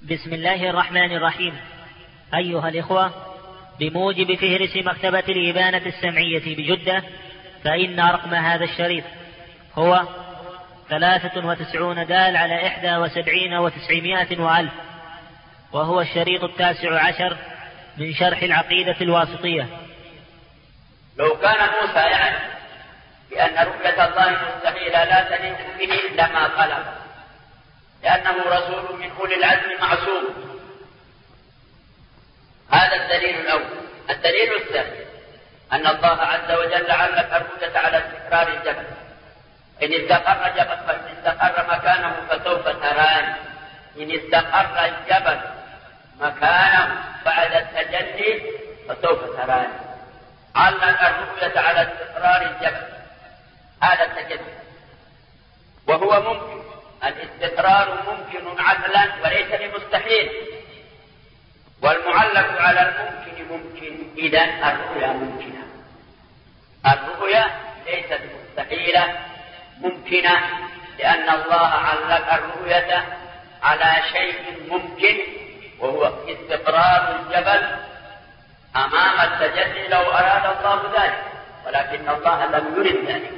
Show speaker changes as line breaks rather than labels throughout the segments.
بسم الله الرحمن الرحيم. أيها الإخوة، بموجب فهرس مكتبة الإبانة السمعية بجدة، فإن رقم هذا الشريط هو 93 دال على 71 و900 وألف، وهو الشريط 19 من شرح العقيدة الواسطية.
لو كان موسى يعلم بأن رؤية الله مستحيلة لا تليق به لما طلب، لأنه رسول من أولي العزم معصوم. هذا الدليل الأول. الدليل الثاني أن الله عز وجل علق الرؤية على استقرار الجبل. إن استقر مكانه فسوف تراني. إن استقر الجبل مكانه بعد التجلي فسوف تراني. علق الرؤية على استقرار الجبل، هذا التجلي، وهو ممكن. الاستقرار ممكن عقلا وليس بمستحيل، والمعلق على الممكن ممكن. إذن الرؤيا ممكنة، الرؤيا ليست مستحيلة، ممكنة، لأن الله علق الرؤية على شيء ممكن، وهو استقرار الجبل أمام التجلي لو أراد الله ذلك، ولكن الله لم يرد ذلك.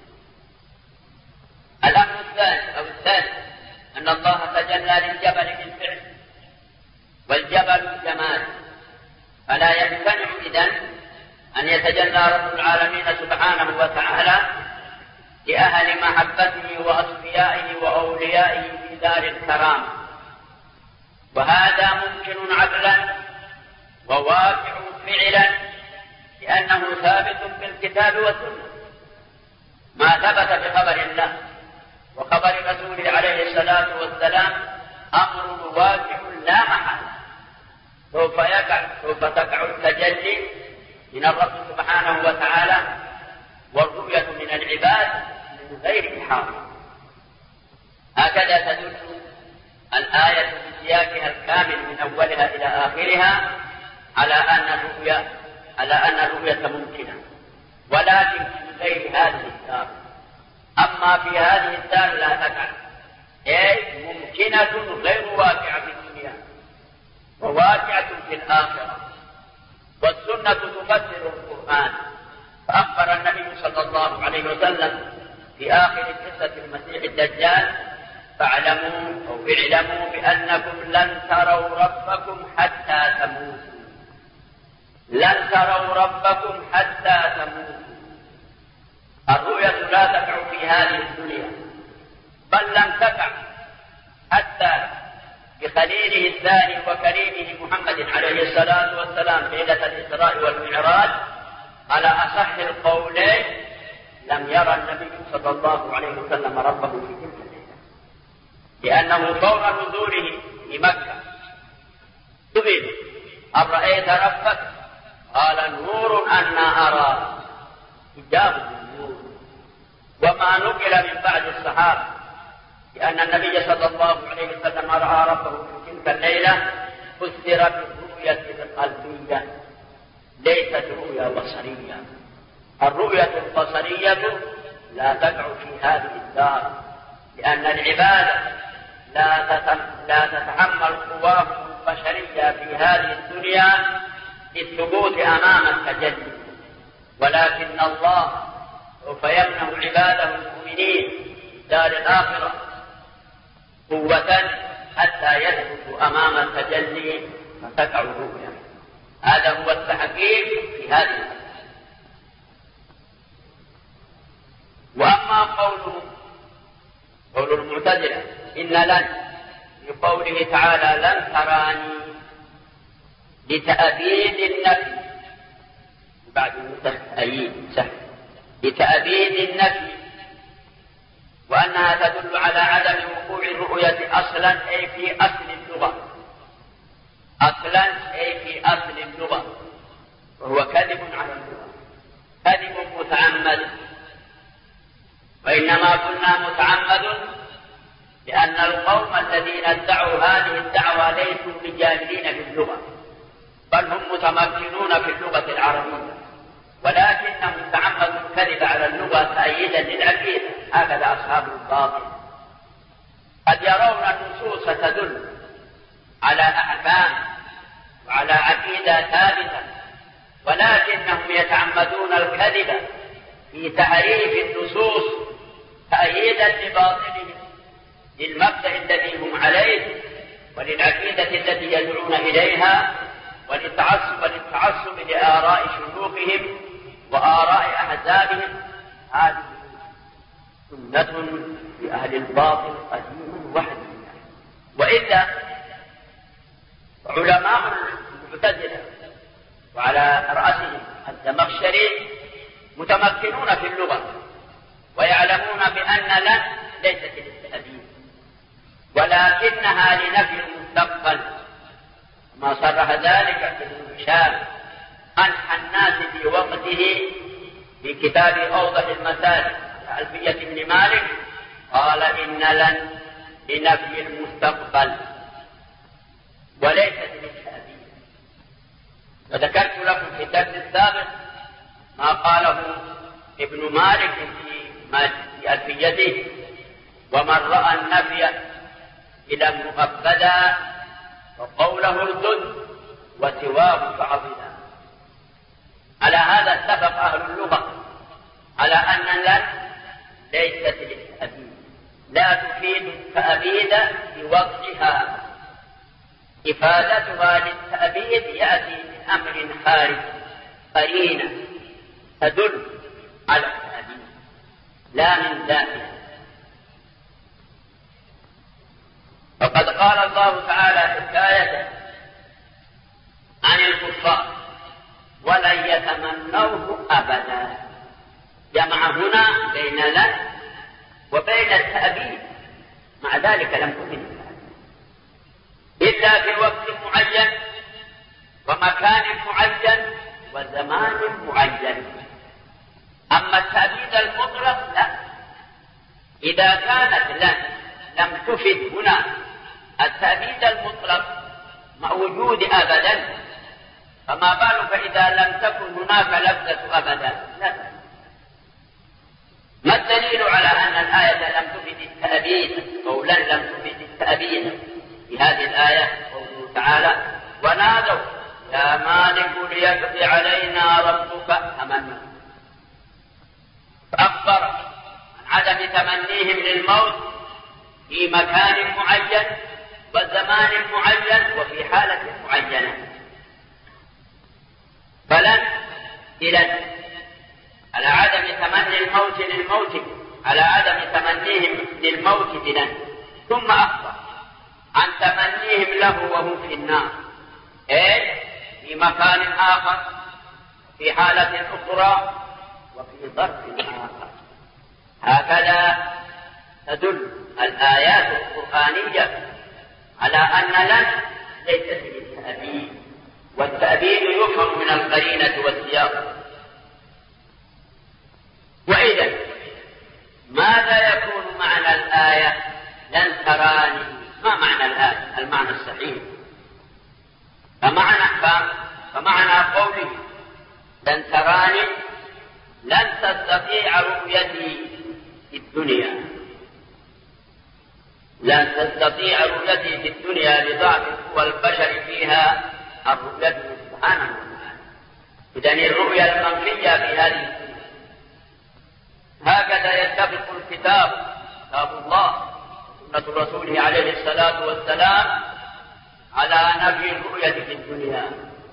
الأمر الثاني أن الله تجلى للجبل بالفعل، والجبل جمال، فلا يمتنع إذن أن يتجلى رب العالمين سبحانه وتعالى لأهل محبته وأصفيائه وأوليائه في دار الكرام. وهذا ممكن عقلا وواقع فعلا، لأنه ثابت بالكتاب والسنة. ما ثبت بخبر الله وخبر رسوله عليه الصلاة والسلام أمر واقع لا محالة، سوف تقع التجلي من الرب سبحانه وتعالى، والرؤية من العباد من غير إحاطة. هكذا تدل الآية بسياقها الكامل من أولها إلى آخرها على أن الرؤية ممكنة، ولكن في غير هذه الدار. أما في هذه الدار لا تقع، أي ممكنة غير واقعة في الدنيا وواقعة في الآخرة. والسنة تفسر القرآن، فأخبر النبي صلى الله عليه وسلم في آخر قصة المسيح الدجال: فاعلموا بأنكم لن تروا ربكم حتى تموتوا. لن تروا ربكم حتى تموتوا. الرؤية لا تقع في هذه الدنيا، بل لم تقع حتى بخليله الثاني وكريمه محمد عليه الصلاة والسلام ليلة الإسراء والمعراج. على أصح القولين لم يرى النبي صلى الله عليه وسلم ربه في تلك الليلة، لأنه فور نزوله في مكة سئل: هل رأيت ربك؟ قال: نور أنا أرى، حجاب النور. وما نقل من بعد الصحابة لأن النبي صلى الله عليه وسلم رأى ربه في تلك الليلة فسر بالرؤية القلبية، ليست رؤيا بصرية. الرؤية البصرية لا تقع في هذه الدار، لأن العبادة لا تتحمل قواهم البشرية في هذه الدنيا للثبوت أمام التجلي، ولكن الله سوف يمنح عباده المؤمنين دار الآخرة قوة حتى يثبتوا أمام التجلي فتقع الرؤيا. هذا هو التحقيق في هذه الآية. وأما قول المعتزلة إن لن بقوله تعالى لن تراني لتأبيد النفي، بعد تأييد سهل، لتأبيد النفي، وأنها تدل على عدم وقوع الرؤية أصلا، أي في أصل اللغة، أصلا أي في أصل اللغة، وهو كذب على اللغة، كذب متعمد. وإنما قلنا متعمد لأن القوم الذين ادعوا هذه الدعوة ليسوا بجاهلين في اللغة، بل هم متمكنون في اللغة العربية، ولكنهم تعمدوا الكذب على اللغة تأييدا للعقيدة. هكذا أصحاب الباطل قد يرون النصوص تدل على أحكام وعلى عقيدة ثابتة، ولكنهم يتعمدون الكذب في تحريف النصوص تأييدا لباطلهم للمبدأ الذي هم عليه وللعقيدة التي يدعون إليها وللتعصب لآراء شيوخهم وآراء أحزابهم. هذه سنة في أهل الباطل قديما وحديثا. وإلا علماء المعتزلة وعلى رأسهم الزمخشري متمكنون في اللغة ويعلمون بأن لن ليست للتأبيد ولكنها لنفي المستقبل، ما صرح ذلك ابن هشام أنحى الناس في وقته في كتاب أوضح المسالك ألفية ابن مالك، قال إن لن لنفي المستقبل وليست للتأبيد. وذكرت لكم في الدرس السابق ما قاله ابن مالك في ألفيته: ومن رأى النفي إلى المؤبدا وقوله الضد وسواه فعضدا. على هذا اتفق أهل اللغة على أن لن ليست للتأبيد، لا تفيد التأبيد بوضعها، إفادتها للتأبيد يأتي من أمر خارج قرينة تدل على التأبيد لا من ذاتها. وقد قال الله تعالى حكاية عن الكفار: ولن يتمنوه أبدا. جمع هنا بين لن وبين التأبيد، مع ذلك لم تكن إلا في وقت معين ومكان معين وزمان معين. أما التأبيد المطلق لا، إذا كانت لن لم تفد هنا التأبيد المطلق مع وجود أبدا، فما بالك إذا لم تكن هناك لفظة أبدا؟ لا. ما الدليل على أن الآية لم تفد التأبيد أو لن لم تفد التأبيد؟ في هذه الآية قوله تعالى: ونادوا يا مالك ليقضي علينا ربك أمنا. فأخبر عن عدم تمنيهم للموت في مكان معين وزمان معين وفي حالة معينة. فلن إلى على عدم تمني الموت للموت، على عدم تمنيهم للموت بلن، ثم أخبر عن تمنيهم له وهم في النار، في مكان آخر في حالة أخرى وفي ظرف آخر. هكذا تدل الآيات القرآنية على أن لن ليست للتأبيد، والتأبيد يفهم من القرينة والسياق. وإذا ماذا يكون معنى الآية لن تراني؟ ما معنى الآية المعنى الصحيح؟ فمعنى قوله لن تراني لن تستطيع رؤيتي في الدنيا، لن تستطيع رؤيتي في الدنيا لضعف قوى البشر فيها الرؤية سبحانه وتعالى. إذن الرؤيا المنفية في هذه الدنيا. هكذا يتفق الكتاب كتاب الله سنة رسوله عليه الصلاة والسلام على نفي الرؤية في الدنيا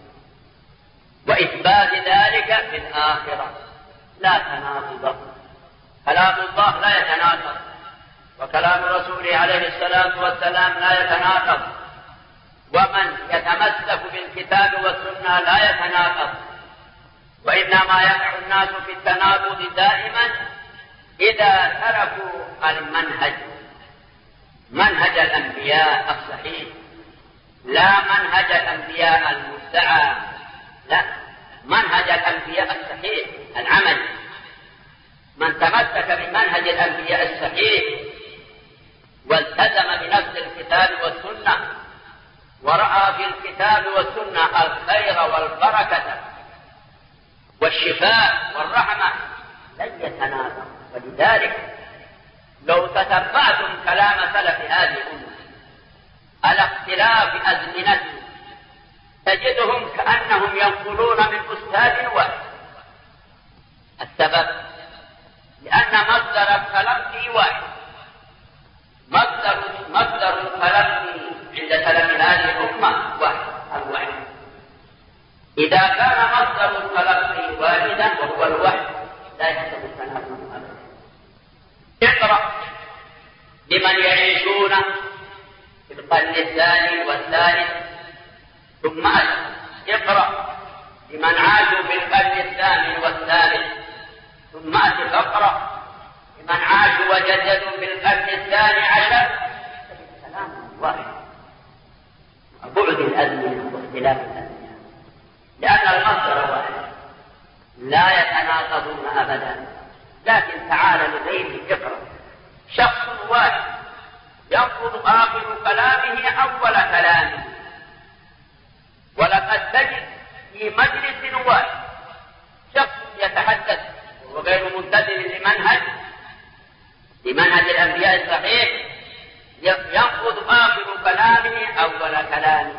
وإثبات ذلك في الآخرة. لا تناقض، كلام الله لا يتناقض وكلام رسوله عليه الصلاة والسلام لا يتناقض، ومن يتمسك بالكتاب والسنة لا يتناقض. وإنما يقع الناس في التناقض دائما إذا تركوا المنهج، منهج الأنبياء الصحيح، لا منهج الأنبياء المدعى، لا، منهج الأنبياء الصحيح العمل. من تمسك بمنهج الأنبياء الصحيح والتزم بنفس الكتاب والسنة ورأى في الكتاب والسنة الخير والبركة والشفاء والرحمة لن يتناقض. ولذلك لو تتبعتم كلام سلف هذه الأمة على اختلاف أزمنتهم تجدهم كأنهم ينقلون من أستاذ واحد. السبب لأن مصدر التلقي واحد. مصدر التلقي عند سلف هذه الأمة واحد. إذا كان مصدر التلقي واحدا وهو الوحي لا يحتمل التناقض أبدا. اقرأ لمن يعيشون في القرن الثاني والثالث ثم اقرأ لمن عاشوا في القرن الثامن والثالث ثم اقرأ لمن عاشوا وجددوا في القرن الثاني عشر. كلام واحد. بعد الأزمنة واختلاف الأزمنة لأن المصدر واحد لا يتناقضون أبدا. لكن تعال لغيره اقرأ شخص واحد ينقض آخر كلامه أول كلامه. ولقد تجد في مجلس واحد شخص يتحدث وغير ملتزم لمنهج الأنبياء الصحيح ينقض آخر كلامه أول كلامه،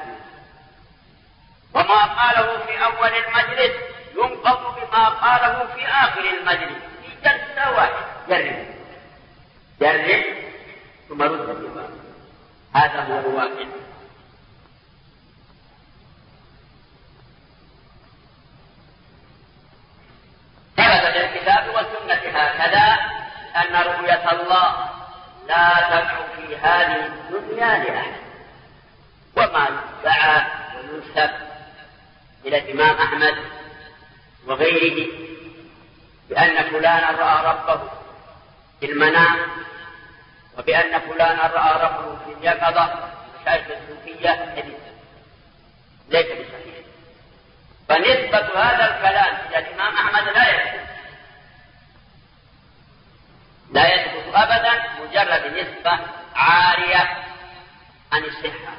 وما قاله في أول المجلس ينقض بما قاله في آخر المجلس في جلسة واحدة. جرب ثم رد الجواب. هذا هو الواقع. ثبت في الكتاب والسنة هكذا أن رؤية الله لا تقع في هذه الدنيا لأحد. وما يدعى وينسب إلى الإمام أحمد وغيره بأن فلانا رأى ربه في المنام وبأن فلانا رأى ربه في اليقظة مشايخ الصوفية ليس بصحيح. فنسبة هذا الكلام إلى الإمام أحمد لا يثبت أبدا، مجرد نسبة عارية عن الصحة.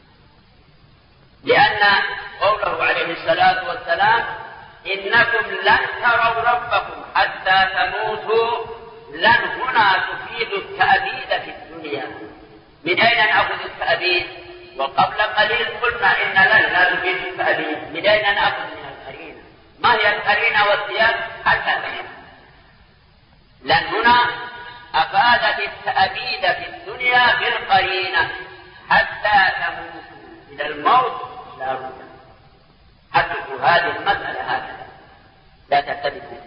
لأن قوله عليه الصلاة والسلام إنكم لن تروا ربكم حتى تموتوا، لن هنا تفيد التأبيد في الدنيا. من أين نأخذ التأبيد؟ وقبل قليل قلنا إن لن لا تفيد التأبيد. من أين نأخذ؟ من القرينة. ما هي القرينة والسياق؟ حتى تموت. لن هنا أفادت التأبيد في الدنيا بالقرينة حتى تموتوا. إلى الموت لا بد. حققوا هذه المسألة هكذا لا تلتبسوا.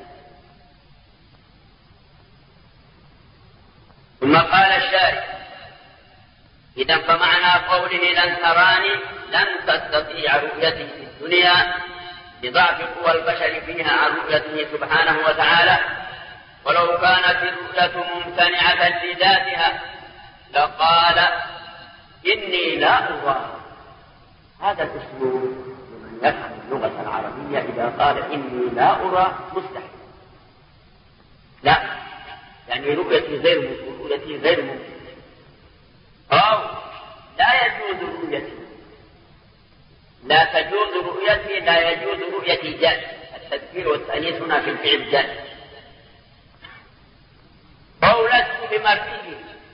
ثم قال الشارع إذا فمعنى قوله لن تراني لن تستطيع رؤيته في الدنيا لضعف قوى البشر فيها عن رؤيته سبحانه وتعالى. ولو كانت الرؤية ممتنعة لذاتها لقال إني لا أرى. هذا الأسلوب لمن يفهم اللغة العربية إذا قال إني لا أرى مستحيل. لا، يعني رؤيتي غير ممكن أو لا يجوز رؤيتي، لا تجوز رؤيتي، لا يجوز رؤيتي جائز. التذكير والتأنيث هنا في الفعل جائز. أو لست بمرئي.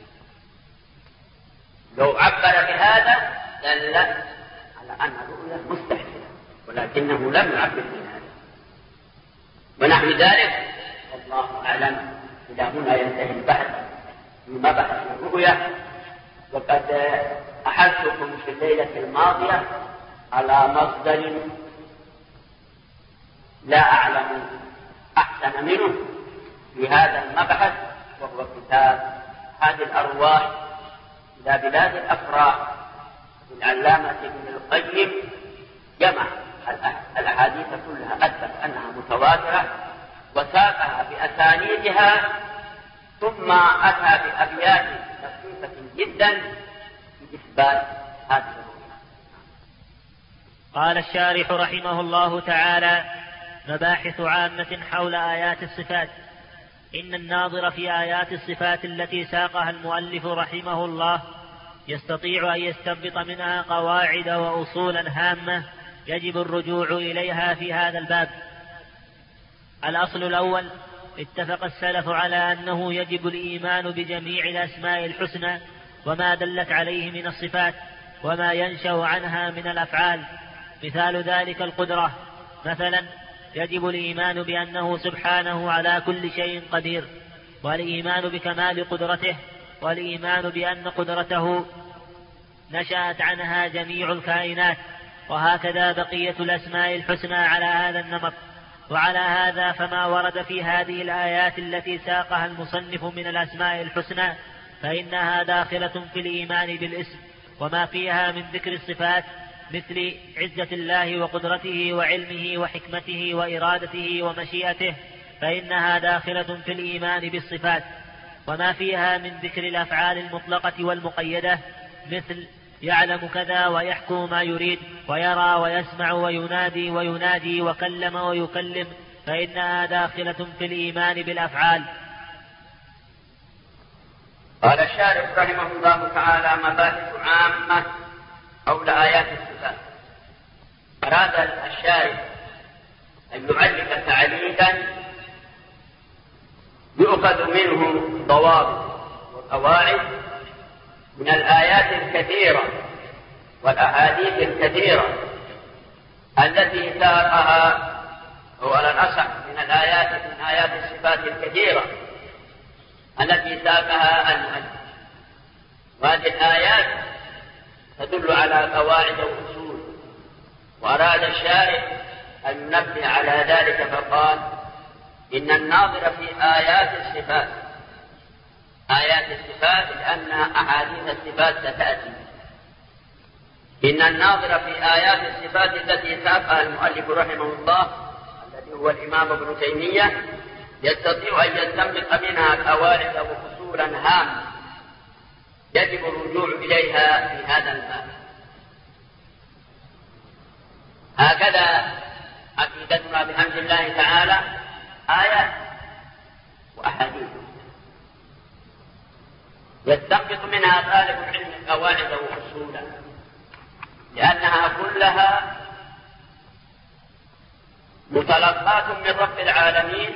لو عبر بهذا دل على أن الرؤيا مستحيلة، ولكنه لم يعبر بهذا. ونحو ذلك والله أعلم. إلى هنا ينتهي البحث في مبحث الرؤيا. وقد أحدثكم في الليلة الماضية على مصدر لا أعلم أحسن منه في هذا المبحث، وهو كتاب هذه الأرواح إلى بلاد الأفراح للعلامة ابن القيم. جمع الأحاديث كلها أثبت أنها متواترة وساقها بأسانيدها، ثم أتى بأبيات دقيقة جدا في إثبات هذه الرؤيا.
قال الشارح رحمه الله تعالى: مباحث عامة حول آيات الصفات. إن الناظر في آيات الصفات التي ساقها المؤلف رحمه الله يستطيع أن يستنبط منها قواعد وأصولا هامة يجب الرجوع إليها في هذا الباب. الأصل الأول: اتفق السلف على أنه يجب الإيمان بجميع الأسماء الحسنى وما دلت عليه من الصفات، وما ينشأ عنها من الأفعال. مثال ذلك القدرة. مثلا يجب الإيمان بأنه سبحانه على كل شيء قدير، والإيمان بكمال قدرته، والإيمان بأن قدرته نشأت عنها جميع الكائنات، وهكذا بقية الأسماء الحسنى على هذا النمط. وعلى هذا فما ورد في هذه الآيات التي ساقها المصنف من الأسماء الحسنى فإنها داخلة في الإيمان بالاسم، وما فيها من ذكر الصفات مثل عزة الله وقدرته وعلمه وحكمته وإرادته ومشيئته فإنها داخلة في الإيمان بالصفات. وما فيها من ذكر الأفعال المطلقة والمقيدة مثل يعلم كذا ويحكم ما يريد ويرى ويسمع وينادي ويناجي وكلم ويكلم فإنها داخلة في الإيمان بالأفعال.
قال الشارح رحمه الله تعالى: مباحث عامة حول آيات الصفات. أراد الشارح أن يعلق تعليقا يؤخذ منه ضوابط وقواعد من الآيات الكثيرة والأحاديث الكثيرة التي ساقها، أو على الأصح من آيات الصفات الكثيرة التي ساقها المؤلف. وهذه الآيات تدل على قواعد وأصول، وأراد الشارح أن ينبه على ذلك فقال: إن الناظر في آيات الصفات لأن أحاديث الصفات ستأتي. إن الناظر في آيات الصفات التي ساقها المؤلف رحمه الله الذي هو الإمام ابن تيمية يستطيع أن يستنبط منها قواعد وأصولا هامة يجب الرجوع إليها في هذا الباب. هكذا عقيدتنا بحمد الله تعالى آيات وأحاديث يستنبط منها طالب العلم قواعد وأصولا، لأنها كلها متلقات من رب العالمين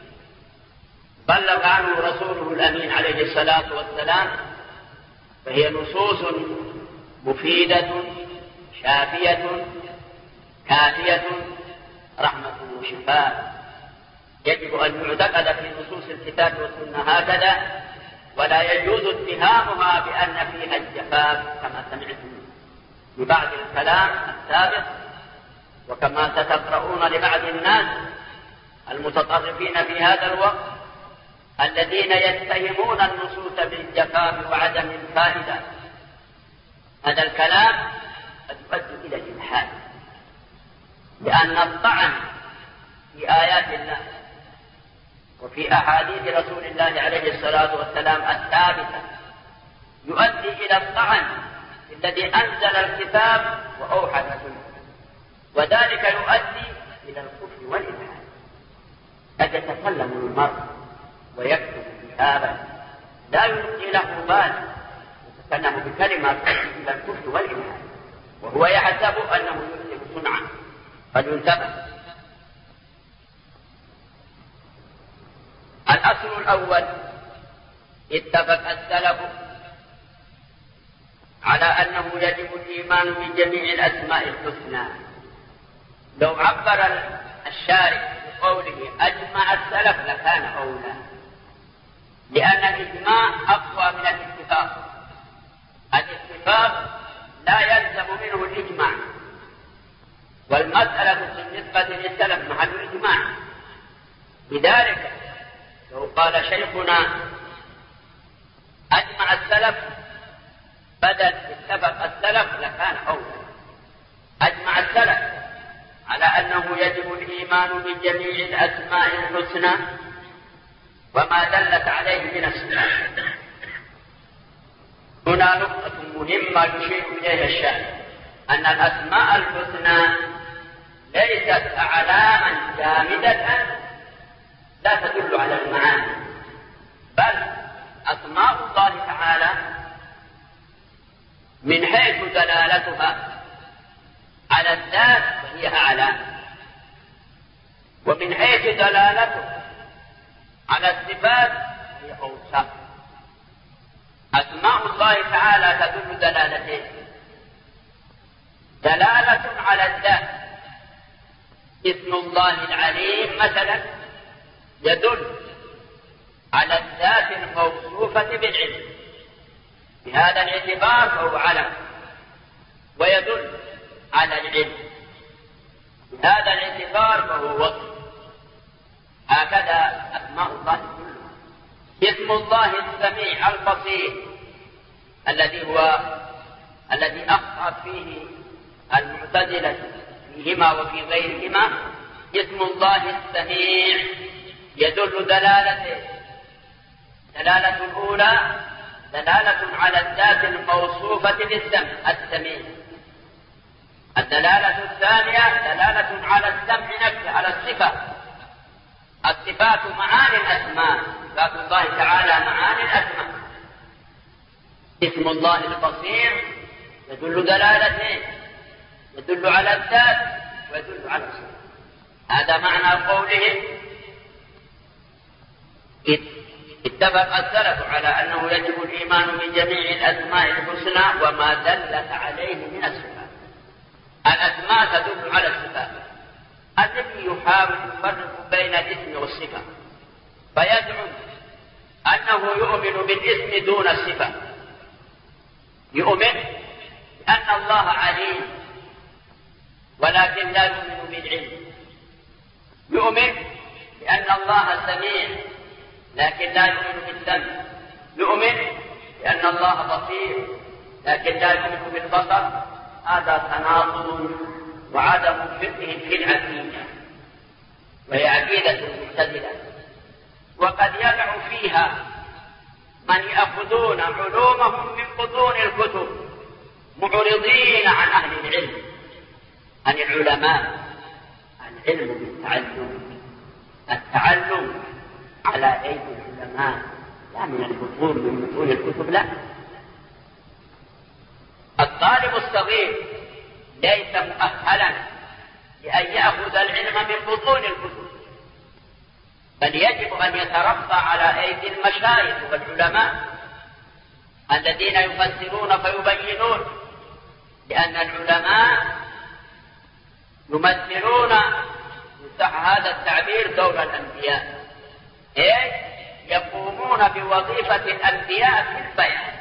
بلغ عنه رسوله الأمين عليه الصلاة والسلام، فهي نصوص مفيدة شافية كافية رحمة وشفاء. يجب أن يعتقد في نصوص الكتاب والسنة هكذا، ولا يجوز اتهامها بأن فيها الجفاف كما سمعتم ببعض الكلام السابق، وكما ستقرؤون لبعض الناس المتطرفين في هذا الوقت الذين يتهمون النصوص بالجفاف وعدم الفائدة. هذا الكلام قد يؤدي إلى الإلحاد، لأن الطعن في آيات الله وفي أحاديث رسول الله عليه الصلاة والسلام الثابتة يؤدي إلى الطعن الذي أنزل الكتاب وأوحى السنة، وذلك يؤدي إلى الكفر والإلحاد. قد يتكلم المرء ويكتب كتابا لا يلقي له بال، يتكلم بكلمة تؤدي إلى الكفر والإلحاد وهو يحسب أنه يحسن صنعا. فلينتبه. الأصل الأول: اتفق السلف على أنه يجب الإيمان بجميع الأسماء الحسنى. لو عبر الشارع بقوله أجمع السلف لكان أولى، لأن الإجماع أقوى من الاتفاق. الاتفاق لا يلزم منه الإجماع، والمسألة بالنسبة للسلف محل الإجماع. لذلك لو قال شيخنا أجمع السلف بدل اتفق السلف لكان أولى. أجمع السلف على أنه يجب الإيمان بجميع الأسماء الحسنى وما دلت عليه من الصفات. هنا نقطة مهمة يشير إليها الشارع، أن الأسماء الحسنى ليست أعلاما جامدة لا تدل على المعاني، بل أسماء الله تعالى من حيث دلالتها على الذات فهي أعلام، ومن حيث دلالتها على الصفات فهي أوصاف. أسماء الله تعالى تدل دلالتين: دلالة على الذات. اسم الله العليم مثلا يدل على الذات الموصوفة بالعلم، بهذا الاعتبار فهو علم، ويدل على العلم بهذا الاعتبار فهو وصف. هكذا أسماء الله كلها. اسم الله السميع البصير الذي أخطأت فيه المعتزلة فيهما وفي غيرهما، اسم الله السميع يدل دلالة الأولى دلالة على الذات الموصوفة بالسمع السميع. الدلالة الثانية دلالة على السمع نفسه، على الصفة. الصفات معاني الأسماء، صفات الله تعالى معاني الأسماء. اسم الله البصير يدل دلالتين، يدل على الذات ويدل على الصفة. هذا معنى قولهم اتفق السلف على أنه يجب الإيمان بجميع الأسماء الحسنى وما دلت عليه من الصفات. الأسماء تدل على الصفات. الذي يحاول يفرق بين الاسم والصفة فيزعم أنه يؤمن بالاسم دون الصفة، يؤمن بأن الله عليم ولكن لا يؤمن بالعلم، يؤمن بأن الله سميع لكن لا يؤمن بالسمع، يؤمن بأن الله بصير لكن لا يؤمن بالبصر. هذا تناقض وعدم فقه في العقيدة، وهي عقيدة المعتزلة. وقد يقع فيها من يأخذون علومهم من بطون الكتب معرضين عن أهل العلم، عن العلماء. العلم بالتعلم، التعلم على أيدي العلماء، لا من بطون الكتب. لا، الطالب الصغير ليس مؤهلا لأن يأخذ العلم من بطون الكتب، بل يجب أن يتربى على أيدي المشايخ والعلماء الذين يفسرون فيبينون، لأن العلماء يمثلون صح هذا التعبير دور الأنبياء، يقومون بوظيفة الأنبياء في البيان.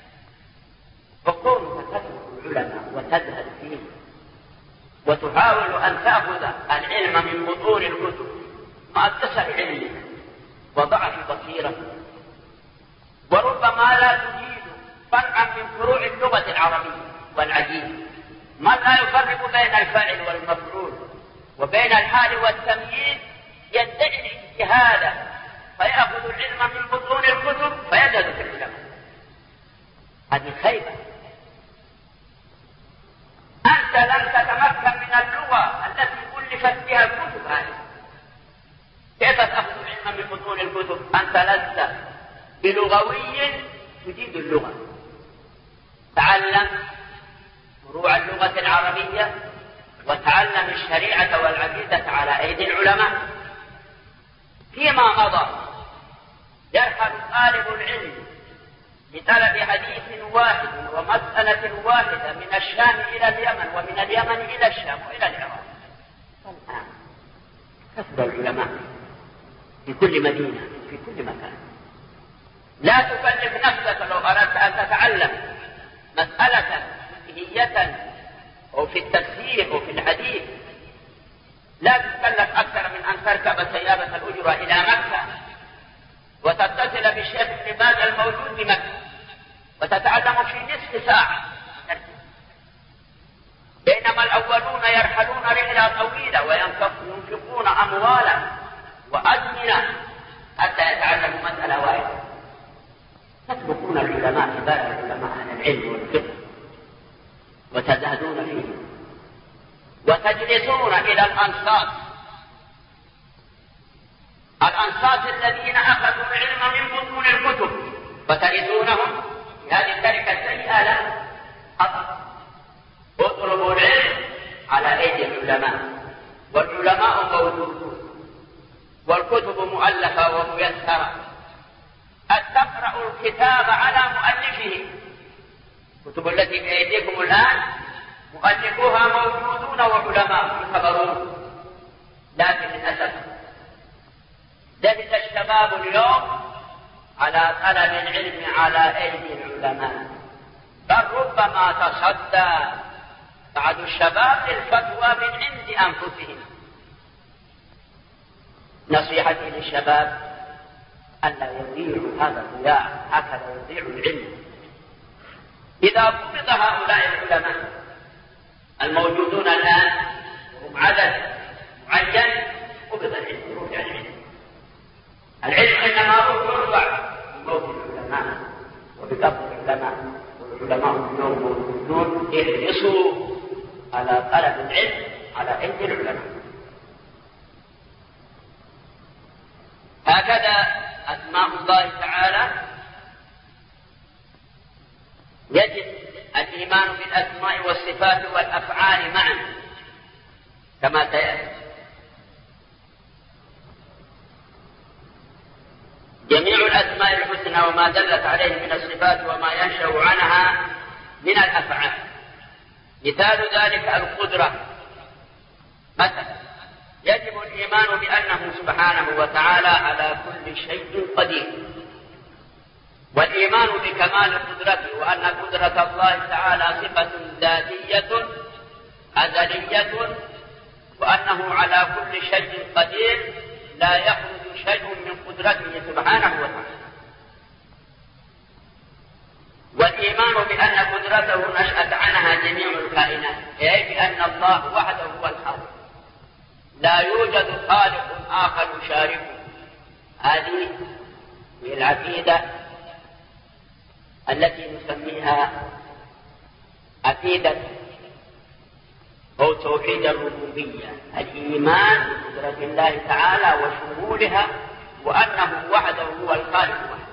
فكونك تترك العلماء وتذهب فيه وتحاول أن تأخذ العلم من بطون الكتب مع كسر علمك وضعف بصيرتك، وربما لا تجيد فرعا من فروع اللغة العربية والعجيب، من لا يفرق بين الفاعل والمفعول وبين الحال والتمييز يدعي الاجتهاد فيأخذ العلم من بطون الكتب فيذهب في العلماء. هذه خيبة. أنت لم تتمكن من اللغة التي كلفت بها الكتب هذه، كيف تأخذ العلم من بطون الكتب؟ أنت لست بلغوي تجيد اللغة. تعلم فروع اللغة العربية وتعلم الشريعة والعقيدة على أيدي العلماء. فيما مضى يرحل طالب العلم لطلب حديث واحد ومسألة واحدة من الشام إلى اليمن ومن اليمن إلى الشام وإلى العراق. الآن كثر العلماء في كل مدينة في كل مكان. لا تكلف نفسك لو أردت أن تتعلم مسألة فقهية أو في التفسير أو في الحديث، لا تكلف أكثر من أن تركب سيارة الأجرة إلى مكة وتتصل بالشيخ ابن باز الموجود بمكة وتتعلم في نصف ساعة، بينما الأولون يرحلون رحلة طويلة وينفقون أموالا وأزمنة حتى يتعلموا مسألة واحدة. تتركون العلماء عباد العلماء عن العلم والفقه وتزهدون فيه وتجلسون إلى الأنصاص الذين أخذوا العلم من بطون الكتب فترثونهم بهذه التركة السيئة. لا، اطلبوا العلم على أيدي العلماء، والعلماء موجودون والكتب مؤلفة وميسرة. أن تقرأوا الكتاب على مؤلفه. الكتب التي بأيديكم الآن مؤلفوها موجودون وعلماء يخبرون، لكن للأسف لبث الشباب اليوم على طلب العلم على أيدي العلماء، بل ربما تصدى بعض الشباب للفتوى من عند أنفسهم. نصيحتي للشباب ألا يضيعوا هذا الضياع، هكذا يضيع العلم. إذا قبض هؤلاء العلماء الموجودون الآن وهم عدد معين، قبض العلم، رفع العلم. العلم إنما يرفع بموت العلماء وبقبض العلماء، والعلماء اليوم موجودون، احرصوا على طلب العلم على أيدي العلماء. هكذا أسماء الله تعالى يجب الإيمان بالأسماء والصفات والأفعال معا كما سيأتي. جميع الأسماء الحسنى وما دلت عليه من الصفات وما ينشأ عنها من الأفعال. مثال ذلك القدرة مثلا، يجب الإيمان بأنه سبحانه وتعالى على كل شيء قدير، والإيمان بكمال قدرته، وأن قدرة الله تعالى صفة ذاتية أزلية، وأنه على كل شيء قدير لا يخرج شيء من قدرته سبحانه وتعالى. والإيمان بأن قدرته نشأت عنها جميع الكائنات، أي بأن الله وحده هو الخالق، لا يوجد خالق آخر يشاركه. هذه هي العقيدة التي نسميها عقيدة أو توحيد الربوبية، الإيمان بقدرة الله تعالى وشمولها، وأنه وحده هو الخالق وحده.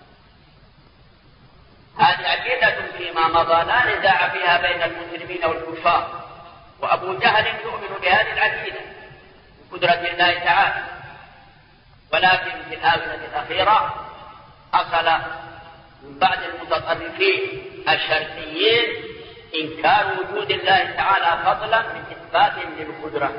هذه عقيدة فيما مضى لا نزاع فيها بين المسلمين والكفار، وأبو جهل يؤمن بهذه العقيدة بقدرة الله تعالى، ولكن في الآونة الأخيرة حصل من بعض المتطرفين الشرقيين إنكار وجود الله تعالى فضلا من إثبات للقدرة.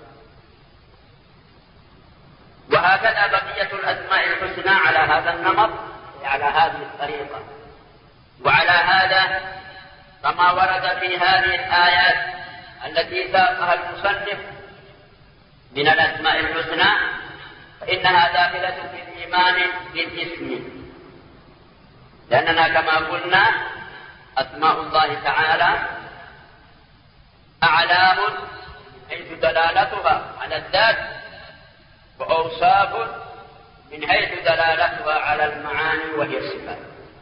وهكذا بقية الأسماء الحسنى على هذا النمط، على هذه الطريقة. وعلى هذا كما ورد في هذه الآيات التي ساقها المصنف من الأسماء الحسنى، فإنها داخلة في الإيمان بالاسم، لأننا كما قلنا أسماء الله تعالى أعلام حيث دلالتها على الذات، وأوصاف من حيث دلالتها على المعاني وهي الصفات.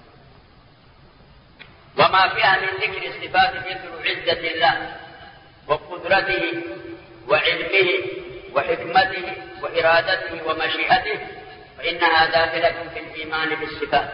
وما فيها من ذكر الصفات مثل عزة الله وقدرته وعلمه وحكمته وإرادته ومشيئته، فإنها داخلة في الإيمان بالصفات،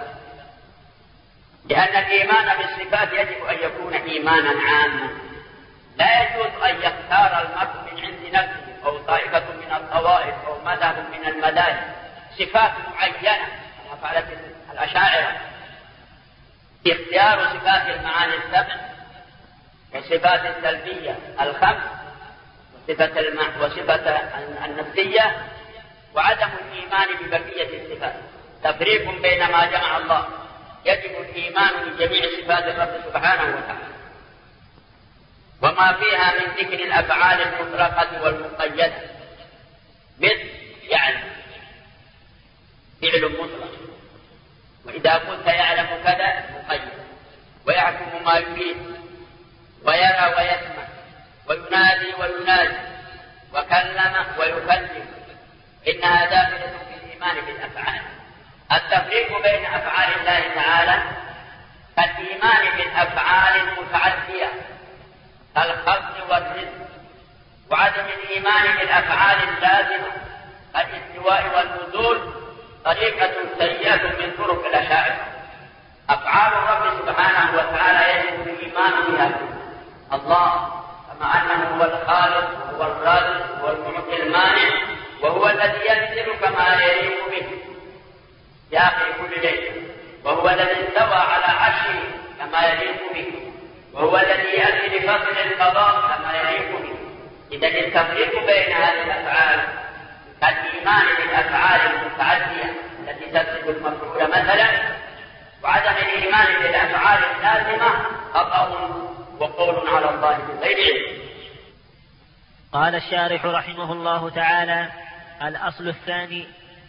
لأن الإيمان بالصفات يجب أن يكون إيمانا عاما، لا يجوز أن يختار المرء من عند نفسه أو طائفة من الطوائف أو مذهب من المذاهب صفات معينة كما فعلت الأشاعرة، اختيار صفات المعاني السبع وصفات السلبية الخمس وصفة النفسية، وعدم الإيمان ببقية الصفات، تفريق بين ما جمع الله. يجب الإيمان بجميع صفات الرب سبحانه وتعالى، وما فيها من ذكر الأفعال المطلقة والمقيدة، مثل يعلم، فعل مطلق، وإذا قلت يعلم كذا مقيد، ويحكم ما يريد، ويرى ويسمع، وينادي وينادي، وكلم ويكلم، إنها داخلة في الإيمان بالأفعال. التفريق بين أفعال الله تعالى كالإيمان بالأفعال المتعدية كالخلق والرزق، وعدم الإيمان بالأفعال اللازمة كالاستواء والنزول، طريقة سيئة من طرق الأشاعرة. أفعال الرب سبحانه وتعالى يجب الإيمان بها. الله كما أنه هو الخالق وهو الرازق وهو المعطي المانع، وهو الذي ينزل كما يليق به في آخر كل ليلة، وهو الذي استوى على عرشه كما يليق به، وهو الذي يأتي لفصل القضاء كما يليق به. إذا التفريق بين هذه الأفعال الإيمان بالأفعال المتعدية التي تفسد المفعول مثلا وعدم الإيمان بالأفعال اللازمة خطأ وقول على الله بغير علم.
قال الشارح رحمه الله تعالى: الأصل الثاني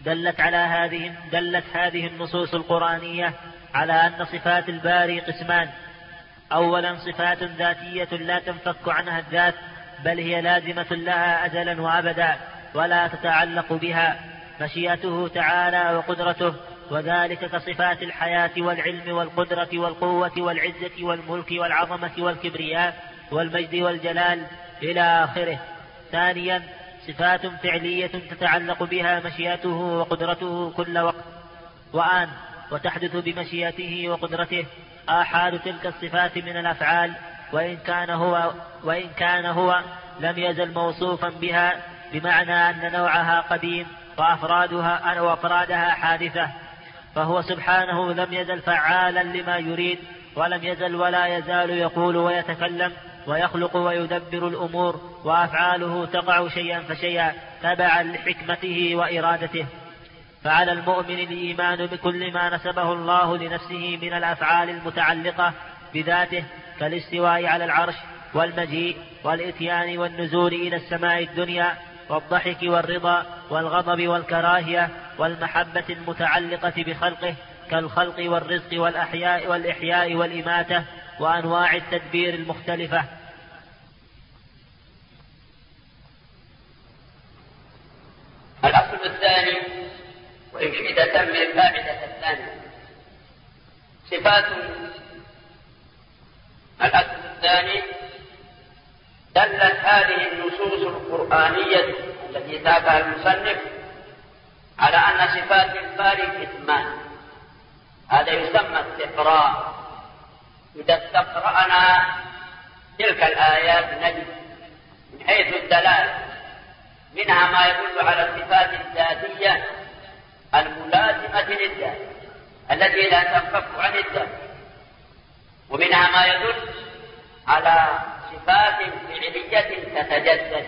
دلت هذه النصوص القرآنية على أن صفات الباري قسمان: أولا صفات ذاتية لا تنفك عنها الذات، بل هي لازمة لها أزلا وأبدا ولا تتعلق بها، مشيئته تعالى وقدرته، وذلك كصفات الحياة والعلم والقدرة والقوة والعزة والملك والعظمة والكبرياء والمجد والجلال إلى آخره. ثانيا صفات فعلية تتعلق بها مشيئته وقدرته كل وقت وآن، وتحدث بمشيئته وقدرته آحاد تلك الصفات من الأفعال، وإن كان هو لم يزل موصوفا بها، بمعنى أن نوعها قديم وأفرادها حادثة، فهو سبحانه لم يزل فعالا لما يريد، ولم يزل ولا يزال يقول ويتكلم ويخلق ويدبر الأمور، وأفعاله تقع شيئا فشيئا تبعا لحكمته وإرادته. فعلى المؤمن الإيمان بكل ما نسبه الله لنفسه من الأفعال المتعلقة بذاته، كالاستواء على العرش والمجيء والإتيان والنزول إلى السماء الدنيا والضحك والرضا والغضب والكراهية والمحبة المتعلقة بخلقه، كالخلق والرزق والإحياء والإماتة وأنواع التدبير المختلفة.
الأصل الثاني، وإن شئت سمي الفاعدة الثانية، صفات. الأصل الثاني دلت هذه النصوص القرآنية التي تابعها المصنف على أن صفات الباري قسمان. هذا يسمى استقراء. إذا استقرأنا تلك الآيات نجد من حيث الدلالة منها ما يدل على الصفات الذاتية الملازمة للذات التي لا تنفك عن الذات، ومنها ما يدل على صفات فعلية تتجدد.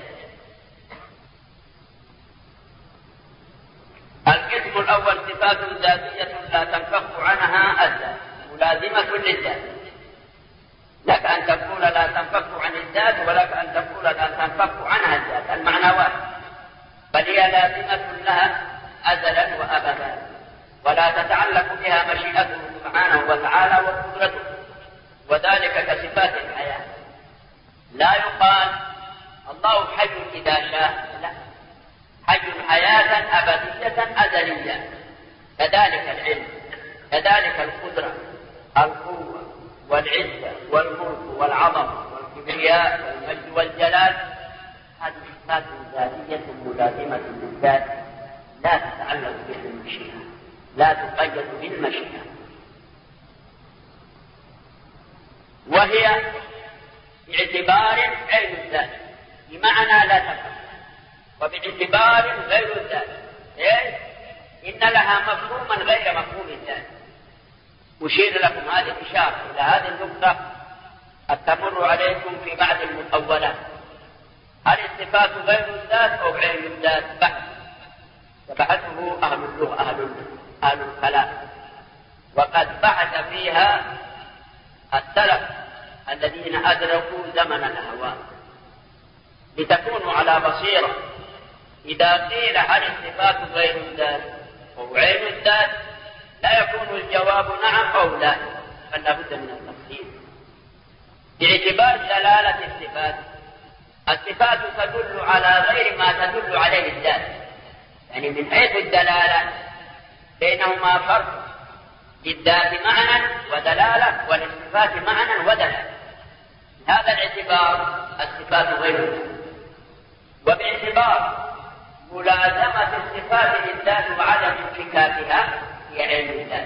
القسم الأول صفات ذاتية لا تنفك عنها الذات ملازمة للذات. لك أن تقول لا تنفك عن الذات، ولك أن تقول لا تنفك عنها الذات، المعنى واحد، بل هي لازمة لها أزلا وأبدا، ولا تتعلق بها مشيئته سبحانه وتعالى وقدرته، وذلك كصفات الحياة. لا يقال الله حي إذا شاء، لا، حي حياة أبدية أزلية. كذلك العلم، كذلك القدرة، القوة والعزة والملك والعظمة والكبرياء والمجد والجلال، هذه صفات ذاتية ملازمة للذات لا تتعلق بالمشيئة، لا تقيد بالمشيئة، وهي باعتبار عين الذات بمعنى لا تفهم، وباعتبار غير الذات إن لها مفهوما غير مفهوم الذات. أشير لكم هذه الإشارة إلى هذه النقطة قد تمر عليكم في بعض المطولات. هل الصفات غير الذات أو عين الذات؟ بحثه أهل اللغة أهل الكلام، وقد بحث فيها السلف الذين أدركوا زمن الأهواء لتكونوا على بصيرة. إذا قيل هل الصفات غير الذات أو عين الذات لا يكون الجواب نعم أو لا، بل لابد من التفصيل باعتبار دلالة الصفات. الصفات تدل على غير ما تدل عليه الذات، يعني من حيث الدلالة بينهما فرق، للذات معنى ودلالة وللصفات معنى ودلالة. هذا الاعتبار الصفات غير الذات، وباعتبار ملازمة الصفات للذات وعدم انفكاكها هي عين الذات.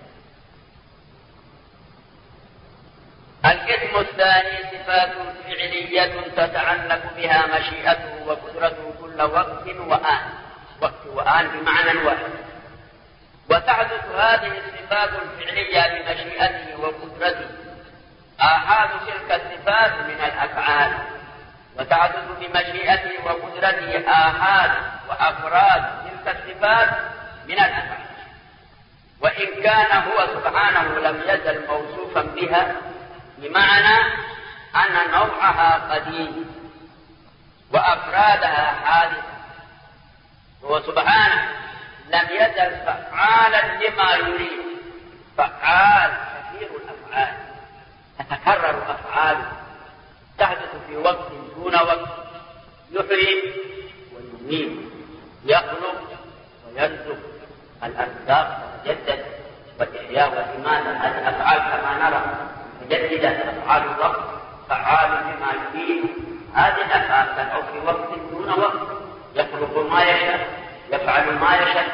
القسم الثاني صفات فعلية تتعلق بها مشيئته وقدرته كل وقت وآن، وقت وآن بمعنى واحد، وتحدث هذه الصفات الفعلية بمشيئته وقدرته آحاد تلك الصفات من الأفعال، وتعدد بمشيئته وقدرته آحاد وأفراد تلك الصفات من الأفعال. وإن كان هو سبحانه لم يزل موصوفا بها، بمعنى أن نوعها قديم وأفرادها حادثة، هو سبحانه لم يزل فعالا لما يريد، فعال كثير الأفعال، تتكرر أفعاله، تحدث في وقت دون وقت، يحيي ويميت، يخلق ويرزق، الأرزاق تتجدد، والإحياء والإماتة، هذه الأفعال كما نرى متجددة، أفعال الله فعال لما يريد، هذه الأفعال تدعو في وقت دون وقت، يخلق ما يشاء، يفعل ما يشاء.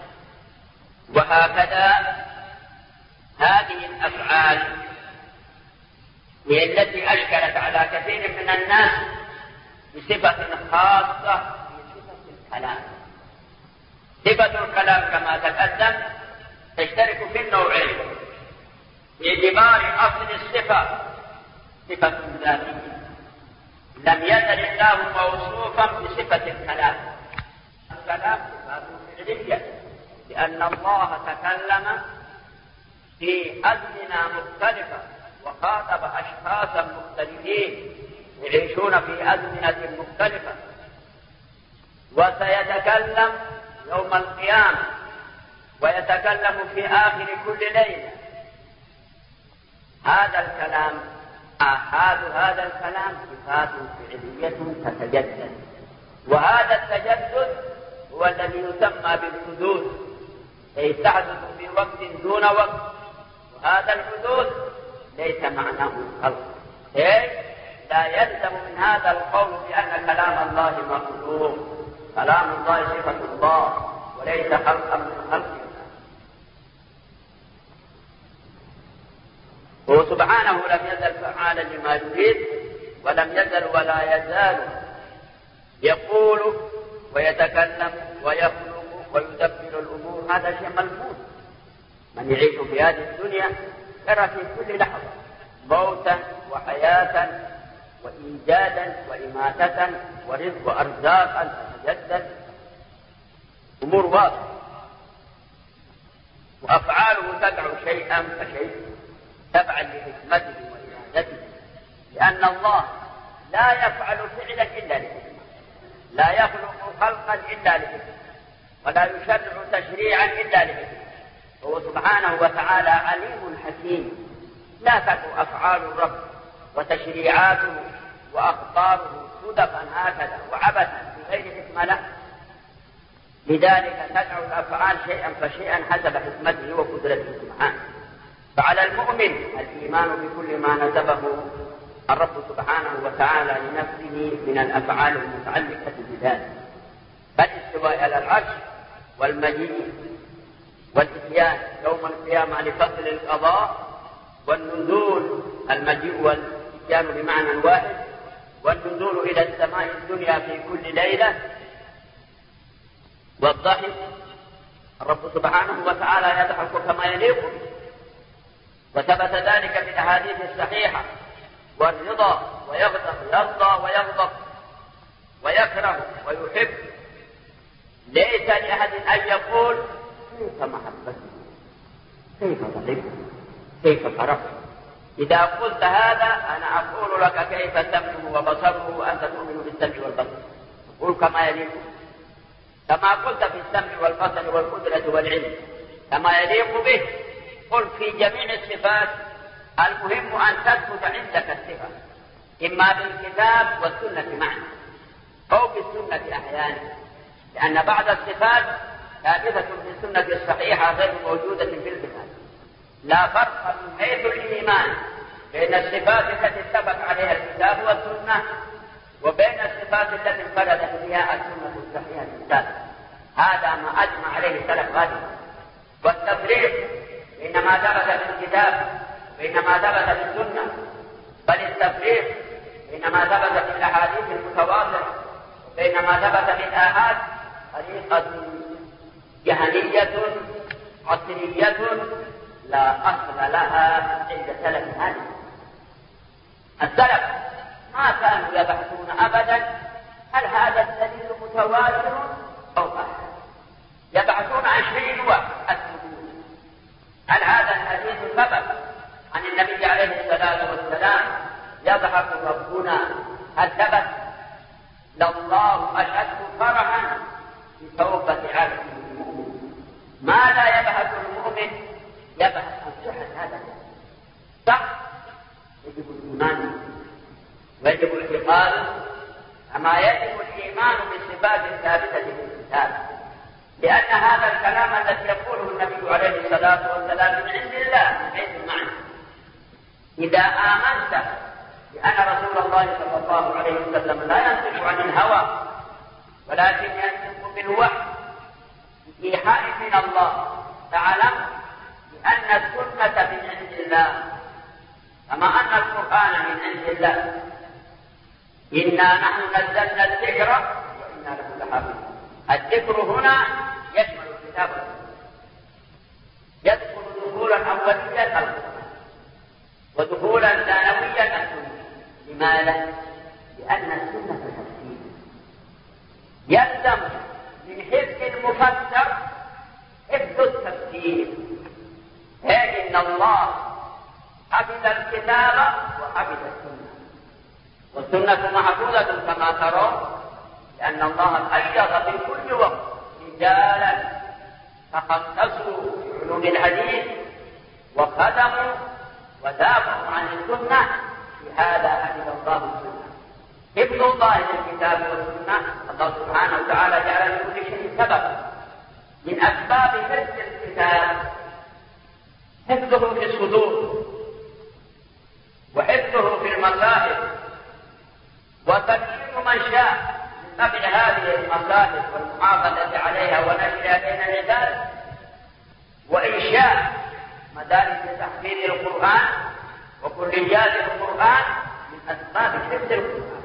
وهكذا هذه الأفعال هي التي أشكلت على كثير من الناس بصفة خاصة بصفة الكلام. صفة الكلام كما تقدم تشترك في النوعين، باعتبار أصل الصفة صفة ذاتية، لم يزل الله موصوفا بصفة الكلام. الكلام صفة فعلية، لأن الله تكلم في أزمنة مختلفة وخاطب أشخاصا مختلفين يعيشون في أزمنة مختلفة، وسيتكلم يوم القيامة، ويتكلم في آخر كل ليلة. هذا الكلام آحاد هذا الكلام صفات فعلية تتجدد، وهذا التجدد هو الذي يسمى بالحدوث، أي تحدث في وقت دون وقت، وهذا الحدوث ليس معناه الخلق، لا يلزم من هذا القول بأن كلام الله مخلوق، كلام الله صفة الله وليس خلقا من خلق الله. هو سبحانه لم يزل فعالا لما يريد، ولم يزل ولا يزال يقول ويتكلم ويخلق ويدبر الأمور. هذا شيء ملموس، من يعيش في هذه الدنيا يرى في كل لحظة موتا وحياة وإيجادا وإماتة ورزق أرزاقا تتجدد، أمور واضحة. وأفعاله تدعو شيئا فشيء تبعا لحكمته وإرادته، لأن الله لا يفعل فعلا إلا لحكمة، لا يخلق خلقا إلا لحكمة، ولا يشرع تشريعا إلا لحكمة. هو سبحانه وتعالى عليم حكيم، لا تكن أفعال الرب وتشريعاته وأخباره صدفا هكذا وعبثا بغير حكمة له، لذلك تدعو الأفعال شيئا فشيئا حسب حكمته وقدرته سبحانه. فعلى المؤمن الإيمان بكل ما نسبه الرب سبحانه وتعالى لنفسه من الأفعال المتعلقة بذلك، فالاستواء على العرش والمجيء والإتيان يوم القيامة لفصل القضاء، والنزول، المجيء والإتيان بمعنى واحد، والنزول إلى السماء الدنيا في كل ليلة، والضحك، الرب سبحانه وتعالى يضحك كما يليق، وثبت ذلك في الأحاديث الصحيحة، والرضا ويغضب، يرضى ويغضب ويكره ويحب. ليس لأحد أن يقول كيف محبته، كيف ضحكه، كيف فرحه. إذا قلت هذا أنا أقول لك كيف سمعه وبصره وأنت تؤمن بالسمع والبصر، قل كما يليق، كما قلت في السمع والبصر والقدرة والعلم كما يليق به. قل في جميع الصفات، المهم أن تثبت عندك الصفة إما بالكتاب والسنة معا أو بالسنة أحيانا، لأن بعض الصفات ثابتة في السنة الصحيحة غير موجودة في الكتاب. لا فرق من حيث الإيمان بين الصفات التي اتفق عليها الكتاب والسنة وبين الصفات التي انفردت بها السنة الصحيحة الثابتة. هذا ما أجمع عليه السلف غالبا. والتفريق بين ما ثبت في الكتاب وبين ما ثبت في السنة، بل التفريق بين ما ثبت في الأحاديث المتواترة وبين ما ثبت في الآحاد طريقة جهلية عصرية لا أصل لها عند سلف هذه. السلف ما كانوا يبحثون أبدا هل هذا الدليل متواتر أو أحد، يبحثون عن شيء واحد: الثبوت. هل هذا الحديث ثبت عن النبي عليه الصلاة والسلام يضحك ربنا؟ هل ثبت؟ لله أشد فرحا بتوبة عبده المؤمن. ما لا يبحث المؤمن يبحث عن صحة هذا صح، يجب الإيمان ويجب الاعتقاد كما يجب الإيمان بالصفات الثابتة في الكتاب، لأن هذا الكلام الذي يقوله النبي عليه الصلاة والسلام من عند الله من حيث المعنى. إذا آمنت بأن رسول الله صلى الله عليه وسلم لا ينطق عن الهوى ولكن ينطق بالوحي بإيحاء من الله، تعلم بأن السنة من عند الله كما أن القرآن من عند الله. إنا نحن نزلنا الذكر وإنا له لحافظون. الذكر هنا يشمل الكتاب يدخل دخولا أوليا القرآن ودخولا ثانويا السنة. لماذا؟ لأن السنة تفسير، يلزم من حفظ المفسر حفظ التفسير. إن الله حفظ الكتاب وحفظ السنة، والسنة محفوظة كما ترون، لأن الله أيضا في كل وقت رجالا تخصصوا في علوم الحديث وخدموا ودافعوا عن السنة. في هذا حفظ الله السنة. حفظ الله للكتاب والسنة الله سبحانه وتعالى جعل لكل شيء سببا. من أسباب حفظ الكتاب حفظه في الصدور وحفظه في المصاحف وتكريم من شاء من قبل هذه المصاحف والمحافظة عليها ونشرها بين العباد وإنشاء مدارس تحفيظ القرآن وكليات القرآن من أسباب حفظ القرآن،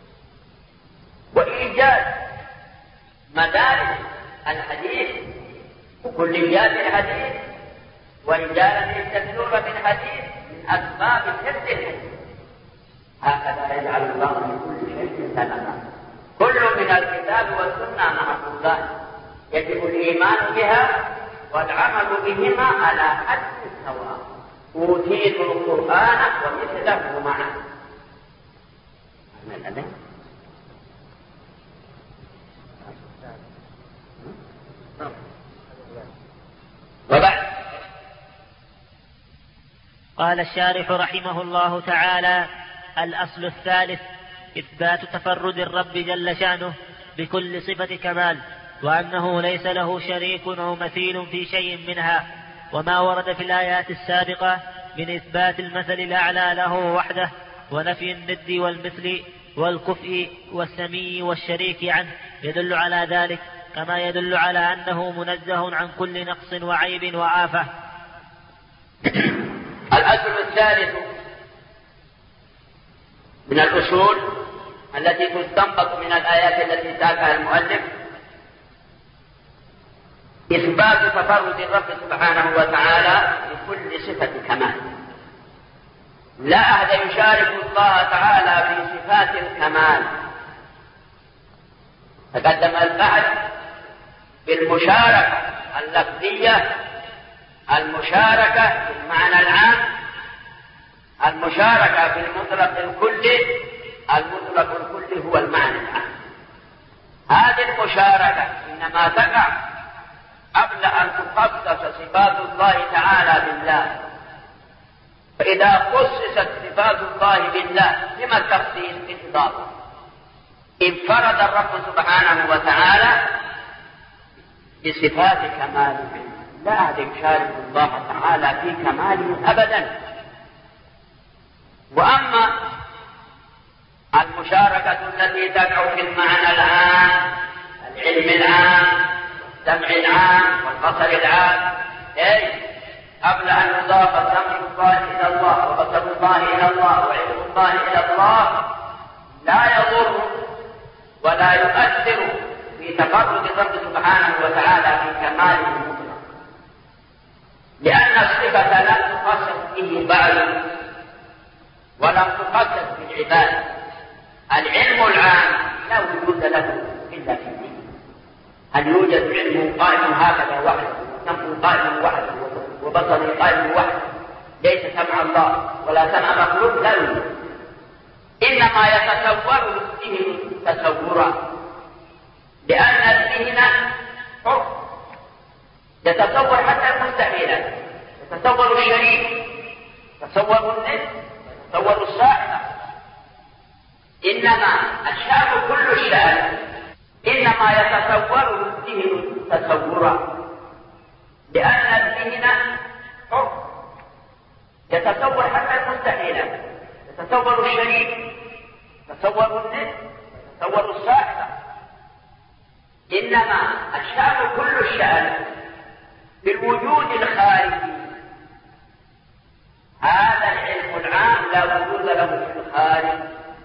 وإيجاد مدارس الحديث وكليات الحديث ورجالا يستدلون بالحديث من أسباب حفظ الحديث. هكذا يجعل الله من كل شيء سببا. كل من الكتاب والسنة محفوظان، يجب الإيمان بها والعمل بهما على حد السواء. أوتيت القرآن ومثله معه. وبعد
قال الشارح رحمه الله تعالى: الأصل الثالث إثبات تفرد الرب جل شأنه بكل صفة كمال، وأنه ليس له شريك أو مثيل في شيء منها، وما ورد في الآيات السابقة من إثبات المثل الأعلى له وحده ونفي الند والمثل والكفء والسمي والشريك عنه يدل على ذلك، كما يدل على أنه منزه عن كل نقص وعيب وآفة.
الأصل الثالث من الأصول التي تستنبط من الآيات التي ساقها المؤلف إثبات تفرد الرب سبحانه وتعالى بكل صفة كمال. لا أحد يشارك الله تعالى في صفات الكمال. تقدم البحث بالمشاركة اللفظية، المشاركة في المعنى العام، المشاركة في المطلق الكلي. المطلق الكلي هو المعنى العام. هذه المشاركة إنما تقع قبل أن تخصص صفات الله تعالى بالله. فإذا خصصت صفات الله بالله لما التخصيص بالإضافة؟ انفرد الرب سبحانه وتعالى بصفات كماله، لا أحد يشارك الله تعالى في كماله أبدا. وأما المشاركة التي تقع في المعنى العام، العلم العام، السمع العام والبصر العام، قبل أن يضاف سمع الله إلى الله وبصر الله إلى الله وعلم الله إلى الله، لا يضر ولا يؤثر في تفرد الرب سبحانه وتعالى في كماله المطلق، لأن الصفة لا تخصص به بعد ولم تخصص بالعبادة. العلم العام لا وجود له إلا في الدين. هل يوجد علم قائم هكذا وحده، سمع قائم وحده، وبصر قائم وحده، ليس سمع الله ولا سمع مخلوق؟ لا يوجد. إنما يتصور الذهن تصورا، لأن الذهن حر يتصور حتى المستحيلات، يتصور الشريك، يتصور النفس، يتصور الصاحب. إنما الشأن كل الشأن إنما يتصور الذهن تصورا، لأن الذهن حر يتصور حتى المستحيلات، يتصور الشريك، يتصور النفس، يتصور الصاحب. إنما الشأن كل الشأن في الوجود الخارجي. هذا العلم العام لا وجود له في الخارج،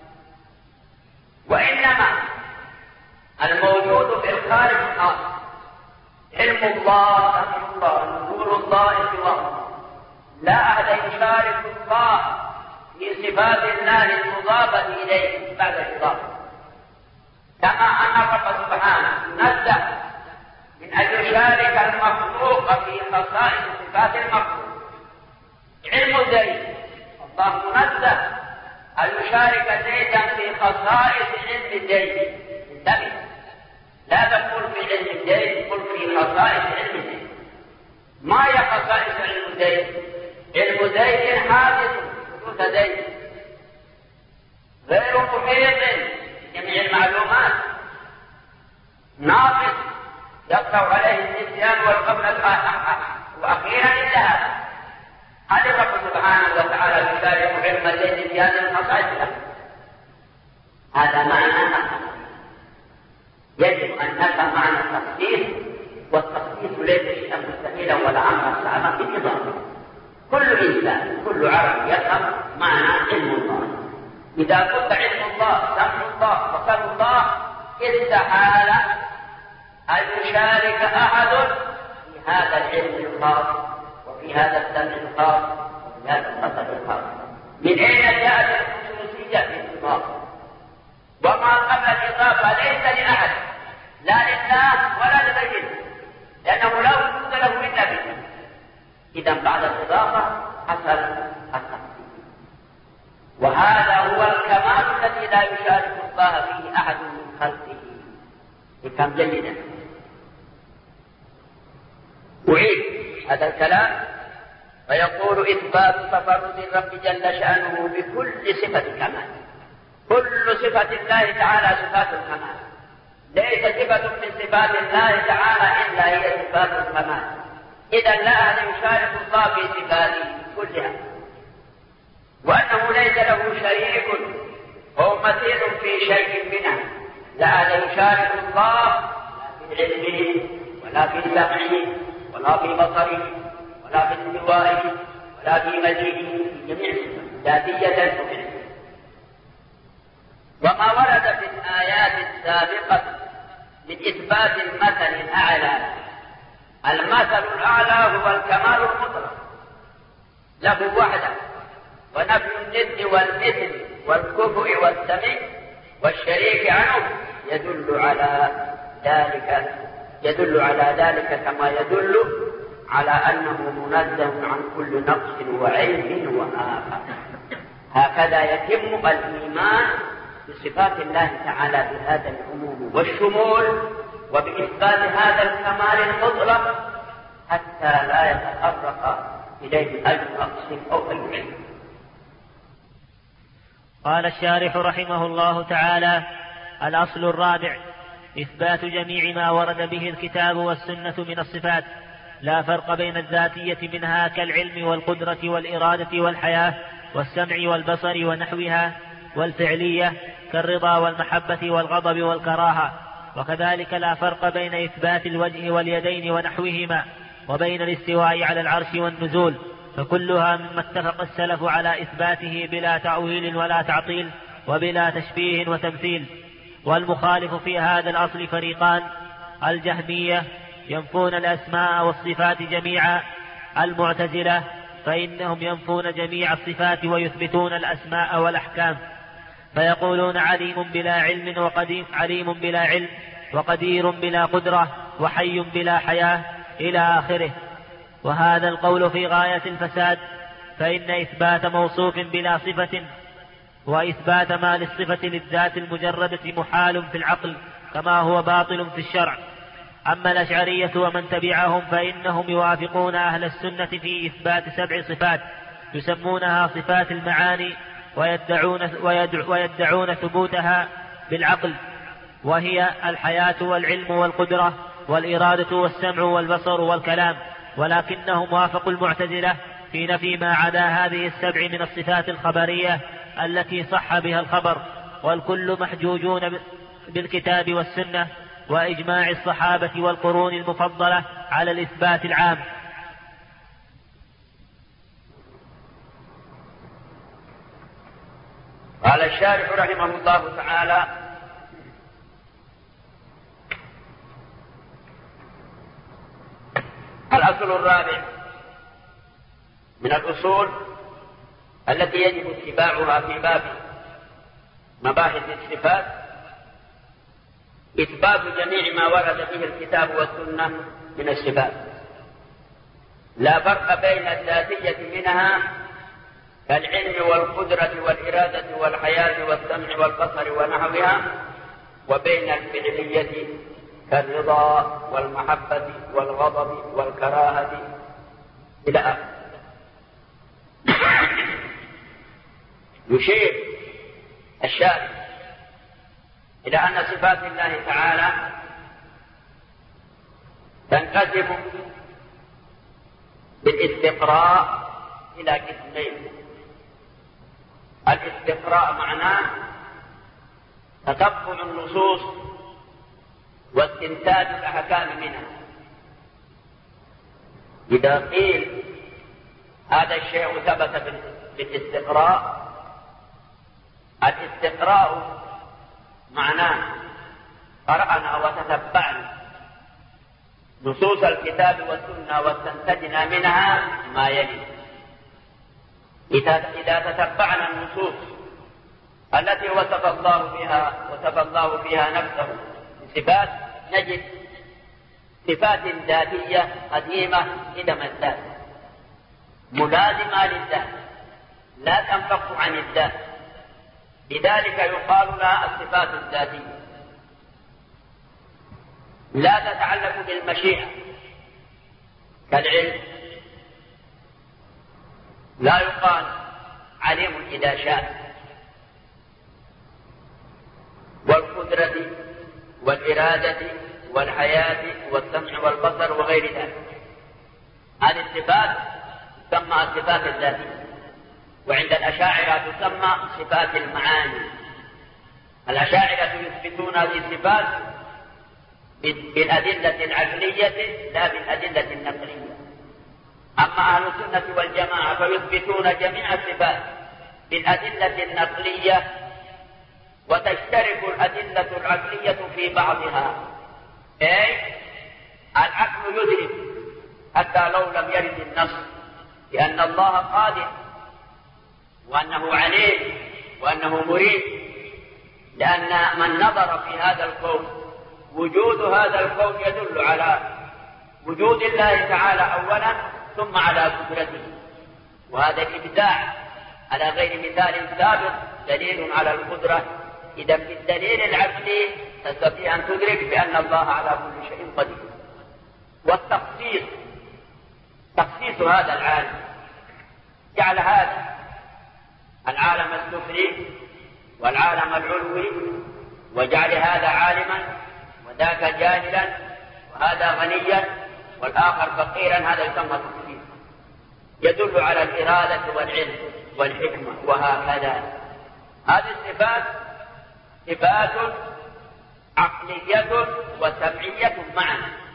وإنما الموجود في الخارج خاص. علم الله، سمع الله، نور الله، الله. لا أحد يشارك الله في صفات الله المضافة إليه بعد الإضافة، كما أن الرب سبحانه نزه من أن يشارك المخلوق في خصائص صفات المخلوق. علم زيد، الله منزه أن يشارك زيدا في خصائص علم زيد. انتبه، لا تقول في علم زيد، قل في خصائص علم زيد. ما هي خصائص علم زيد؟ علم زيد حادث حدوث زيد، غير محيط جميع المعلومات، ناقص يقطع عليه النسيان والقبل وأخيرا انتهى. هذا الرب سبحانه وتعالى يشارك علم زيد في هذه الخصائص. هذا معنى يجب أن نفهم معنى التخصيص، والتخصيص ليس شيئا مستحيلا ولا عما صعبا في النظام. كل إنسان، كل عرب يفهم معنى علم الله. إذا قلت علم الله، سمع الله، بصر الله، استحال أن يشارك أحد في هذا العلم الخاص، وفي هذا السمع الخاص، وفي هذا البصر الخاص. من أين جاءت الخصوصية في الإضافة؟ وما قبل الإضافة ليس لأحد، لا لله ولا لغيره، لأنه لا وجود له إلا به. إذا بعد الإضافة حصل التخصيص، وهذا هو الكمال الذي لا يشارك الله فيه أحد من خلقه. بكم جيدا أعيد هذا الكلام، فيقول إثبات تفرد الرب جل شأنه بكل صفة كمال. كل صفة الله تعالى صفات الكمال، ليس صفة من صفات الله تعالى إلا هي صفات الكمال. إذا لا أحد يشارك الله في صفاته كلها، وأنه ليس له شريك هو مثيل في شيء منها. لا أحد يشارك الله في علمه ولا في سمعه ولا في بصره ولا في استوائه ولا في مجيئه، في جميع ذاتية وفعلية. وما ورد في الآيات السابقة من إثبات المثل الأعلى. المثل الأعلى هو الكمال المطلق له وحده، ونفي الند والمثل والكفء والسمع والشريك عنه يدل على ذلك كما يدل على أنه منزه عن كل نقص وعيب وآفة. هكذا يتم الإيمان بصفات الله تعالى بهذا العموم والشمول، وبإثبات هذا الكمال المطلق حتى لا يتطرق إليه أي نقص أو أي عيب.
قال الشارح رحمه الله تعالى: الأصل الرابع إثبات جميع ما ورد به الكتاب والسنة من الصفات، لا فرق بين الذاتية منها كالعلم والقدرة والإرادة والحياة والسمع والبصر ونحوها، والفعلية كالرضا والمحبة والغضب والكراهة. وكذلك لا فرق بين إثبات الوجه واليدين ونحوهما وبين الاستواء على العرش والنزول، فكلها مما اتفق السلف على إثباته بلا تأويل ولا تعطيل وبلا تشبيه وتمثيل. والمخالف في هذا الأصل فريقان: الجهمية ينفون الأسماء والصفات جميعا، المعتزلة فإنهم ينفون جميع الصفات ويثبتون الأسماء والأحكام، فيقولون عليم بلا علم عليم بلا علم، وقدير بلا قدرة، وحي بلا حياة، إلى آخره. وهذا القول في غاية الفساد، فإن إثبات موصوف بلا صفة وإثبات ما للصفة للذات المجردة محال في العقل كما هو باطل في الشرع. أما الأشعرية ومن تبعهم فإنهم يوافقون أهل السنة في إثبات 7 صفات يسمونها صفات المعاني، ويدعون ثبوتها بالعقل، وهي الحياة والعلم والقدرة والإرادة والسمع والبصر والكلام. ولكنهم وافقوا المعتزلة في نفي ما عدا هذه 7 من الصفات الخبرية التي صح بها الخبر، والكل محجوجون بالكتاب والسنة وإجماع الصحابة والقرون المفضلة على الإثبات العام.
قال الشارح رحمه الله تعالى: الأصل الرابع من الأصول التي يجب اتباعها في باب مباحث الصفات إثبات جميع ما ورد فيه الكتاب والسنة من الصفات، لا فرق بين الذاتية منها كالعلم والقدرة والإرادة والحياة والسمع والبصر ونحوها، وبين الفعلية كالرضا والمحبة والغضب والكراهة إلى آخره. يشير الشارع إلى أن صفات الله تعالى تنقسم بالاستقراء إلى قسمين. الاستقراء معناه تتبع النصوص واستنتاج الأحكام منها. إذا قيل هذا الشيء ثبت بالاستقراء، الاستقراء معناه قرأنا وتتبعنا نصوص الكتاب والسنة واستنتجنا منها ما يلي. إذا تتبعنا النصوص التي وصف الله فيها نفسه بصفات، نجد صفات ذاتية قديمة قدم الذات ملازمة للذات لا تنفك عن الذات، لذلك يقال لها الصفات الذاتية. لا تتعلق بالمشيئة كالعلم، لا يقال عليم إذا شاء، والقدرة والإرادة والحياة والسمع والبصر وغير ذلك. هذه الصفات تسمى الصفات الذاتية، وعند الأشاعرة تسمى صفات المعاني. الأشاعرة يثبتون هذه الصفات بالأدلة العقلية لا بالأدلة النقلية. أما أهل السنة والجماعة فيثبتون جميع الصفات بالأدلة النقلية، وتشترك الأدلة العقلية في بعضها، أي العقل يدرك حتى لو لم يرد النص لأن الله قادر وأنه عليم وأنه مريد، لأن من نظر في هذا الكون وجود هذا الكون يدل على وجود الله تعالى أولا ثم على قدرته، وهذا الإبداع على غير مثال سابق دليل على القدرة. إذا بالدليل العقلي تستطيع أن تدرك بأن الله على كل شيء قدير. والتخصيص تخصيص هذا العالم، جعل هذا العالم السفلي والعالم العلوي، وجعل هذا عالما وذاك جاهلا وهذا غنيا والآخر فقيرا، هذا يسمى تخصيص، يدل على الإرادة والعلم والحكمة وهكذا. هذه الصفات صفات عقلية وسمعية معا.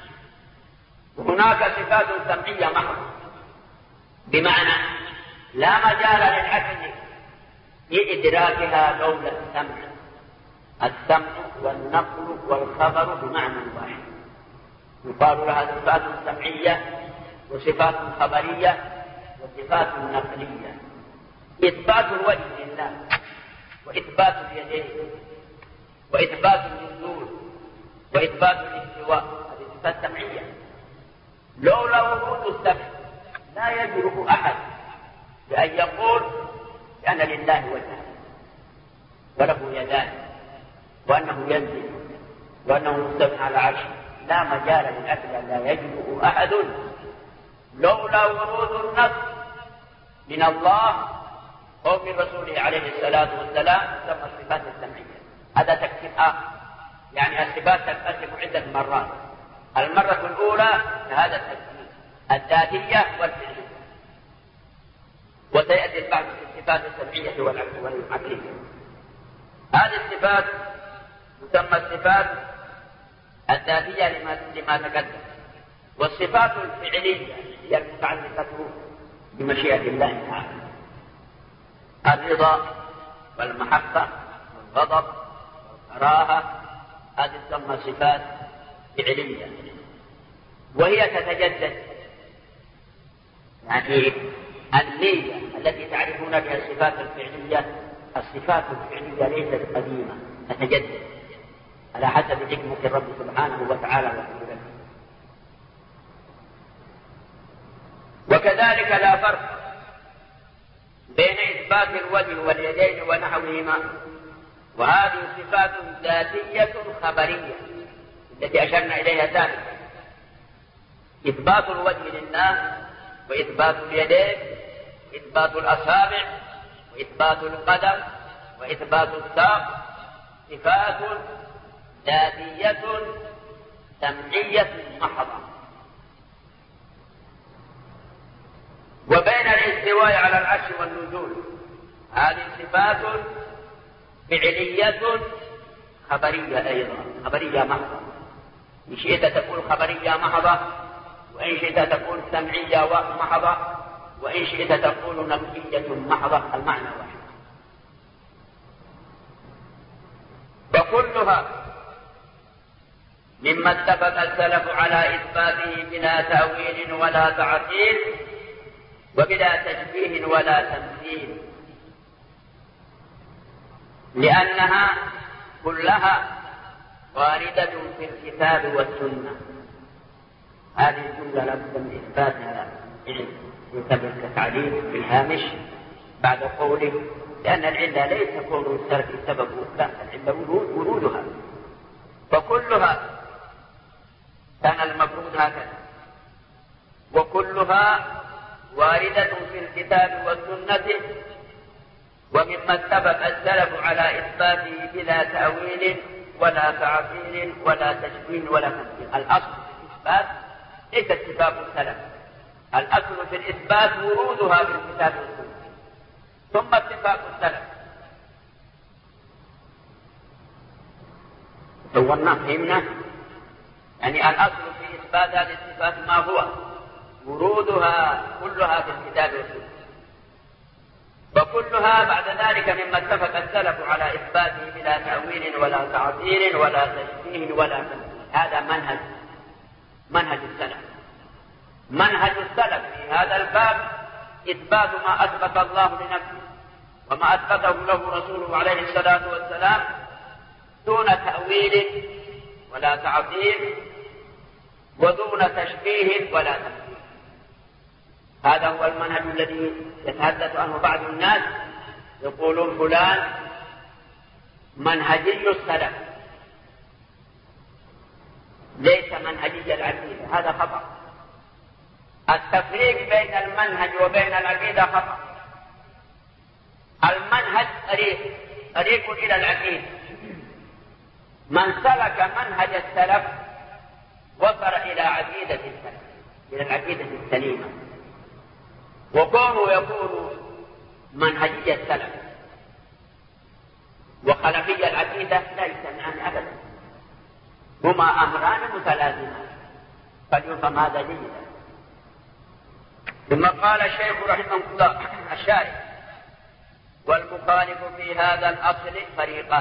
هناك صفات سمعية محض، بمعنى لا مجال للعقل في إدراكها لولا السمع. السمع والنقل والخبر بمعنى واحد، يقال لها صفات سمعية وصفات خبرية وصفات نقلية. إثبات الوجه لله، وإثبات اليدين، وإثبات النزول، وإثبات الاستواء، هذه صفات سمعية. لولا ورود السمع لا يجرؤ أحد بأن يقول بأن لله وجها وله يدان وأنه ينزل وأنه مستوى على عرشه. لا مجال للأكل، لا يجرؤ أحد لولا ورود النص من الله أو من رسوله عليه الصلاة والسلام ثم الصفات السمعية. هذا تكتب يعني الصفات تنقسم عدة مرات. المرة الأولى هذا التكتيب الذاتية والفعلية، وسيأتي البعض في الصفات السمعية والعقلية. هذه الصفات تسمى الصفات الذاتية لما تقدم، والصفات الفعلية هي المتعلقة بمشيئة الله تعالى. الرضا والمحبة والغضب والكراهة هذه تسمى صفات فعلية، وهي تتجدد. يعني النية التي تعرفون بها الصفات الفعلية، الصفات الفعلية ليست قديمة، تتجدد على حسب حكمة الرب سبحانه وتعالى وقدرته. وكذلك لا فرق بين إثبات الوجه واليدين ونحوهما، وهذه صفات ذاتية خبرية التي أشرنا إليها ذلك. إثبات الوجه لله، وإثبات اليدين، وإثبات الأصابع، وإثبات القدم، وإثبات الساق، صفات ذاتية سمعية محضة. وبين الاستواء على العرش والنزول هذه صفات فعلية خبرية أيضا، خبرية محضة. إن شئت تقول خبرية محضة، وإن شئت تقول سمعية محضة، وإن شئت تقول نفسية محضة، المعنى واحد. وكلها مما اتفق السلف على إثباته بلا تأويل ولا تعطيل وبلا تشبيه ولا تمثيل، لأنها كلها واردة في الكتاب والسنة. هذه الجملة لا بد من إثباتها يعتبر كتعليل في الهامش بعد قوله لأن العلة ليس كون السلف سبب، لا، العلة ورودها. فكلها كان المفروض هكذا، وكلها واردة في الكتاب والسنة، ومما اتفق السلف على إثباته بلا تأويل ولا تعطيل ولا تشبيه ولا تمثيل. الأصل في الإثبات ليس اتفاق السلف، الأصل في الإثبات ورودها في الكتاب والسنة ثم اتفاق السلف. صورنا فهمنا، يعني الأصل في إثبات هذه الصفات ما هو ورودها كلها في الكتاب والسنة، وكلها بعد ذلك مما اتفق السلف على إثباته بلا تأويل ولا تعطيل ولا تشبيه ولا تمثيل. هذا منهج السلف. منهج السلف في هذا الباب إثبات ما أثبت الله لنفسه وما أثبته له رسوله عليه الصلاة والسلام دون تأويل ولا تعطيل ودون تشبيه ولا تمثيل. هذا هو المنهج الذي يتحدث عنه بعض الناس، يقولون فلان منهجي السلف ليس منهجي العقيدة. هذا خطأ. التفريق بين المنهج وبين العقيدة خطأ. المنهج طريق إلى العقيدة. من سلك منهج السلف وصل إلى عقيدة السلف، إلى العقيدة السليمة. وكونه يكون منهجية السلف وخلفية العقيدة لا يجتمعان أبدا، هما أمران متلازمان، فليفهم هذا جيدا. ثم قال الشيخ رحمه الله الشارح: والمخالف في هذا الأصل فريقان.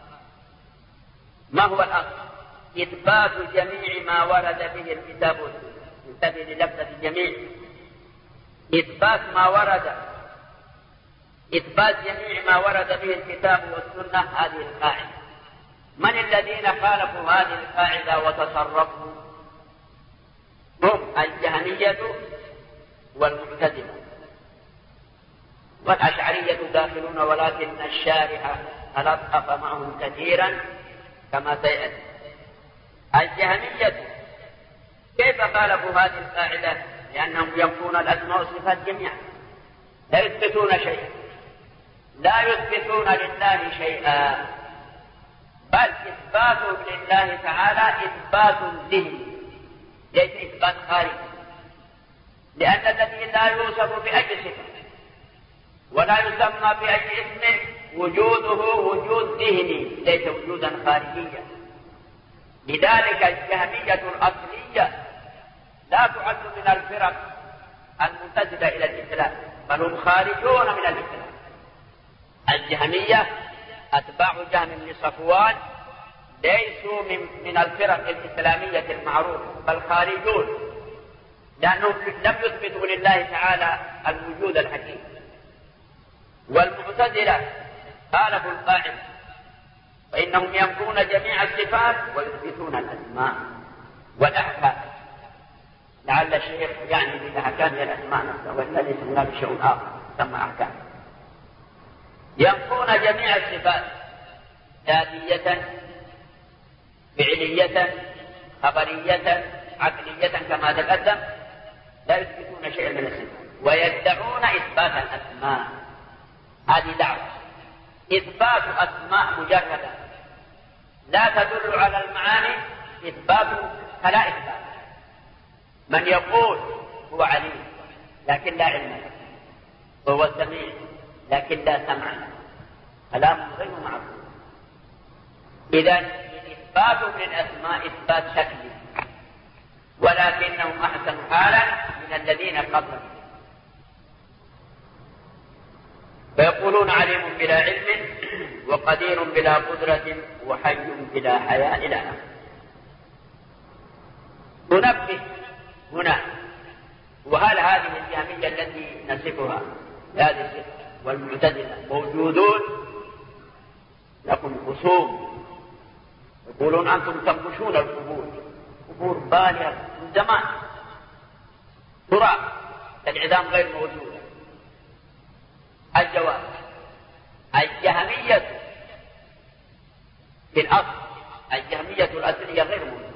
ما هو الأصل؟ إثبات جميع ما ورد به الكتاب والسنة. انتبه للفظة الجميع، إثبات جميع ما ورد به الكتاب والسنة هذه القاعدة. من الذين خالفوا هذه القاعدة وتصرفوا؟ هم الجهمية والمعتزلة، والأشعرية داخلون ولكن الشارع تلطف معهم كثيرا كما سيأتي. الجهمية كيف خالفوا هذه القاعدة؟ لأنهم ينفون الأسماء والصفات جميعا، لا يثبتون شيئا، لا يثبتون لله شيئا، بل إثباتهم لله تعالى إثبات ذهني ليس إثبات خارجي، لأن الذي لا يوصف بأي صفة ولا يسمى بأي اسم وجوده وجود ذهني ليس وجودا خارجيا. لذلك الجهمية الأصلية لا تعد من الفرق المنتسبة إلى الإسلام، بل هم خارجون من الإسلام. الجهمية أتباع جهم بن صفوان ليسوا من الفرق الإسلامية المعروفة، بل خارجون، لأنهم لم يثبتوا لله تعالى الوجود الحقيقي. والمعتزلة خالفوا القاعدة، فإنهم ينفون جميع الصفات ويثبتون الأسماء والأحكام. لعل الشيخ يعني بالأحكام هي الأسماء نفسها، وإلا ليس هناك شيء آخر يسمى أحكام. ينفون جميع الصفات ذاتية، فعلية، خبرية، عقلية كما تقدم، لا يثبتون شيئا من الصفات، ويدعون إثبات الأسماء. هذه دعوة إثبات أسماء مجردة لا تدل على المعاني، إثبات فلا إثبات. من يقول هو عليم لكن لا علم له، وهو سميع لكن لا سمع له، كلام غير معقول. إذا إثبات للأسماء إثبات شكلي، ولكنهم أحسن حالا من الذين قبلهم، فيقولون عليم بلا علم، وقدير بلا قدرة، وحي بلا حياة إلى آخره. ننبه هنا، وهل هذه الجهمية التي نصفها هذه الصفة والمعتزلة موجودون؟ لكم خصوم يقولون أنتم تنبشون القبور، قبور بالغة من زمان، تراب، العظام غير موجودة. الجواب: الجهمية في الأصل، الجهمية الأصلية غير موجودة،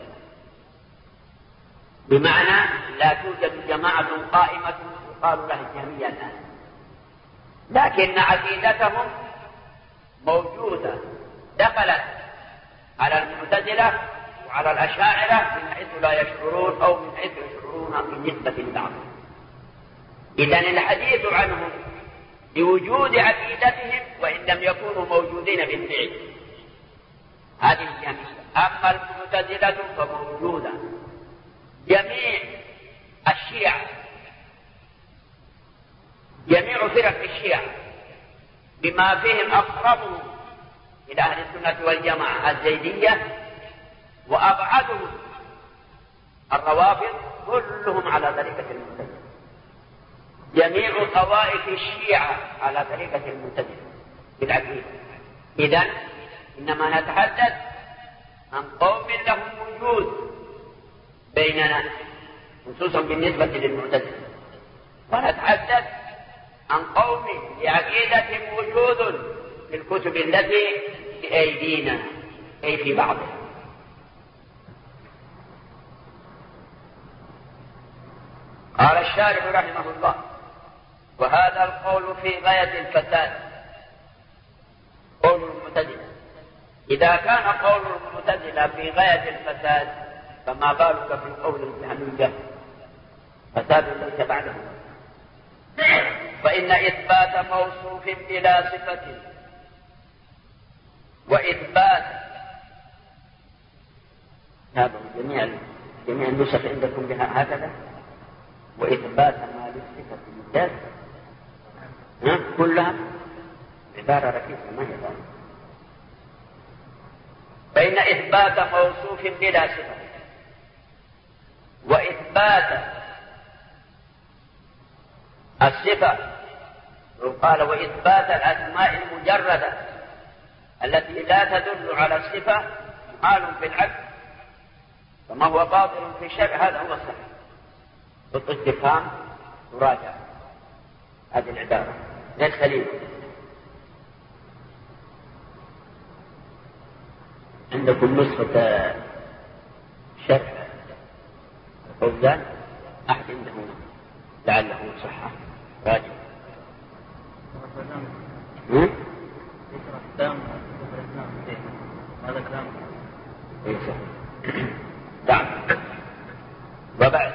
بمعنى لا توجد جماعة قائمة يقال لها الجهمية الآن، لكن عقيدتهم موجودة، دخلت على المعتزلة وعلى الأشاعرة من حيث لا يشعرون أو من حيث يشعرون بالنسبة لبعضهم. إذن الحديث عنهم لوجود عقيدتهم وإن لم يكونوا موجودين بالفعل، هذه الجهمية. أما المعتزلة فموجودة. جميع الشيعة، جميع فرق الشيعة بما فيهم أقربهم إلى أهل السنة والجماعة الزيدية، وأبعدهم الروافض، كلهم على طريقة المعتزلة. جميع طوائف الشيعة على طريقة المعتزلة بالعقيدة. إذن إنما نتحدث عن قوم لهم وجود بيننا، خصوصا بالنسبة للمعتزلة، ونتحدث عن قوم لعقيدتهم وجود في الكتب التي بأيدينا، أي في بعضها. قال الشارح رحمه الله: وهذا القول في غاية الفساد، قول المعتزلة. إذا كان قول المعتزلة في غاية الفساد، فما بالك في قول الجهمية؟ فساد ليس بعده. فإن إثبات موصوف بلا صفة، وإثبات هذا جميع النسخ عندكم بها هكذا، وإثبات ما للصفة بالذات كلها عبارة ركيزة ما هي ذلك. فإن إثبات موصوف بلا صفة، الصفة قال وإثبات الأسماء المجردة التي لا تدل على الصفة محال في العقل وما هو باطل في الشرع، هذا هو الصحيح. بالاستفهام تراجع هذه العبارة غير سليمة. عندكم نسخة شرح الفوزان أحد عنده لعله صحة راجع.
هذا كلام
نعم. وبعد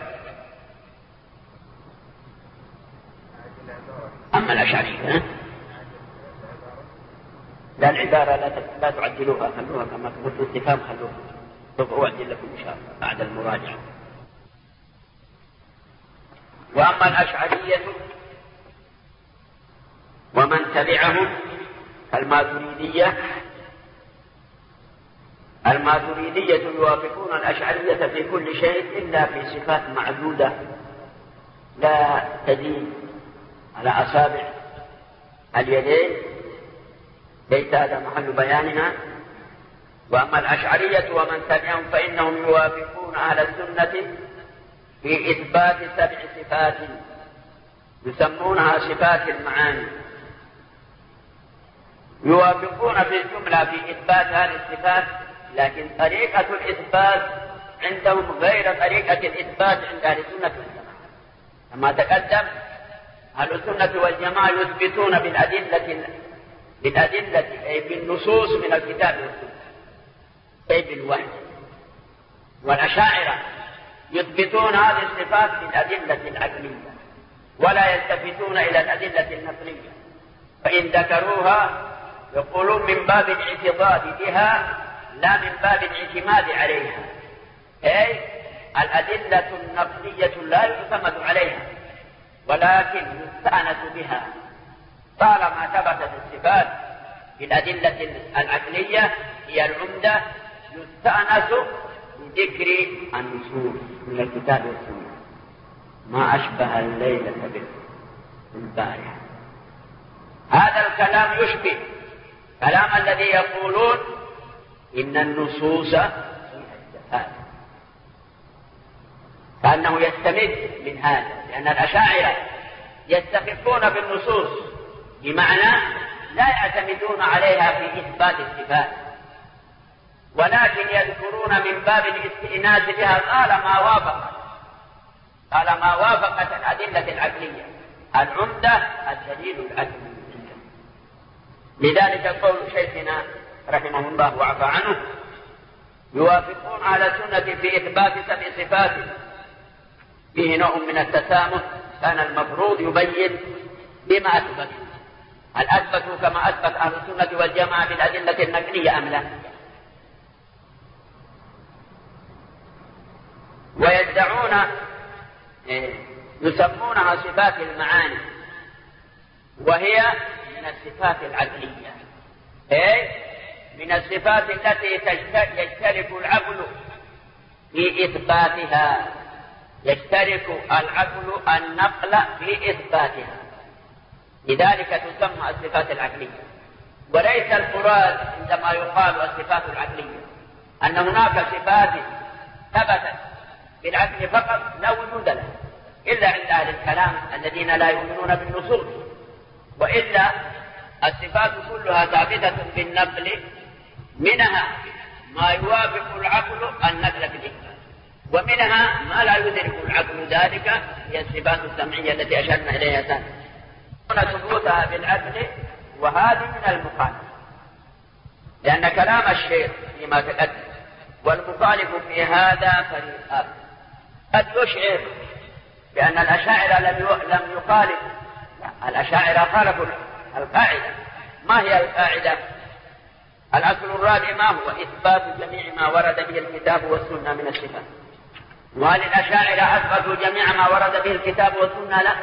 أما الأشعرية لا، العبارة لا تعدلوها، خلوها كما قلت استفهام، خلوها سوف أعدل لكم إن شاء الله بعد المراجعة. وأما الأشعرية ومن تبعهم الماتريدية يوافقون الأشعرية في كل شيء إلا في صفات معدودة لا تزيد على أصابع اليدين، ليس هذا محل بيانها. وأما الأشعرية ومن تبعهم فإنهم يوافقون أهل السنة في إثبات 7 صفات يسمونها صفات المعاني. يوافقون في الجملة في إثبات هذه الصفات، لكن طريقة الإثبات عندهم غير طريقة الإثبات عند أهل السنة والجماعة. كما تقدم أهل السنة والجماعة يثبتون بالأدلة أي بالنصوص من الكتاب والسنة أي بالوحي، والأشاعرة يثبتون هذه الصفات بالأدلة العقلية ولا يلتفتون إلى الأدلة النقلية، فإن ذكروها يقولون من باب الاعتضاد بها لا من باب الاعتماد عليها، أي الأدلة النقلية لا يعتمد عليها ولكن يستأنس بها. طالما ثبتت الصفات بالأدلة العقلية هي العمدة، يستأنس بذكر النصوص من الكتاب والسنة، ما أشبه الليلة بالبارحة. هذا الكلام يشبه كلام الذي يقولون إن النصوص فيها الجفاء، كأنه يستمد من هذا، لأن الأشاعرة يستخفون بالنصوص بمعنى لا يعتمدون عليها في إثبات الصفات، ولكن يذكرون من باب الاستئناس بها طالما وافقت الأدلة العقلية. العمدة الدليل العقلي. لذلك قول شيخنا رحمه الله وعفى عنه يوافقون على السنة في إثبات 7 صفات فيه نوع من التسامح، كان المفروض يبين بما أثبت، هل أثبتوا كما أثبت أهل السنة والجماعة بالأدلة النقلية أم لا؟ ويدعون يسمونها صفات المعاني، وهي من الصفات العقلية، أي من الصفات التي يشترك العقل في إثباتها، يشترك العقل النقل في إثباتها، لذلك تسمى الصفات العقلية. وليس المراد عندما يقال الصفات العقلية أن هناك صفات ثبتت بالعقل فقط لا وجود لها إلا عند أهل الكلام الذين لا يؤمنون بالنصوص، وإلا الصفات كلها ثابتة بالنقل، منها ما يوافق العقل النقل في الإثبات، ومنها ما لا يدرك العقل ذلك، هي الصفات السمعية التي أشرنا إليها سابقا. ثبوتها بالعقل وهذه من المخالف، لأن كلام الشيخ فيما تقدم والمخالف في هذا فريقان. قد يشعر بأن الأشاعرة لم يخالف، لا، الأشاعرة خالفوا القاعدة. ما هي القاعدة؟ الأصل الرابع ما هو؟ إثبات جميع ما ورد به الكتاب والسنة من الصفات. وهل الأشاعرة أثبتوا جميع ما ورد به الكتاب والسنة؟ لا،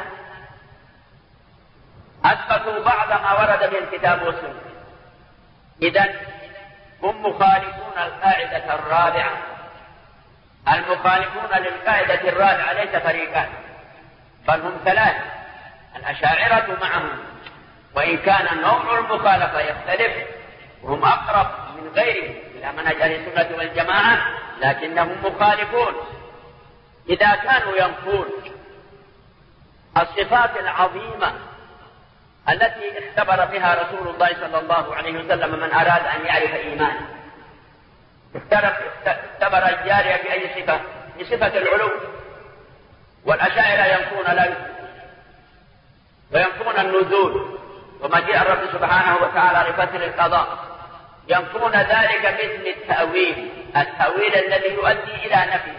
أثبتوا بعض ما ورد به الكتاب والسنة. إذن هم مخالفون القاعدة الرابعة. المخالفون للقاعدة الرابعة ليس فريقان بل هم 3. الأشاعرة معهم، وإن كان نوع المخالفة يختلف وهم أقرب من غيرهم إلى منهج أهل السنة والجماعة، لكنهم مخالفون. إذا كانوا ينفون الصفات العظيمة التي اختبر بها رسول الله صلى الله عليه وسلم من أراد أن يعرف إيمانه، اختبر الجارية بأي صفة؟ بصفة العلو. والأشاعرة ينفون لا يثبتون، وينفون النزول ومجيء الرب سبحانه وتعالى لفصل القضاء، ينفون ذلك باسم التأويل الذي يؤدي إلى نفي.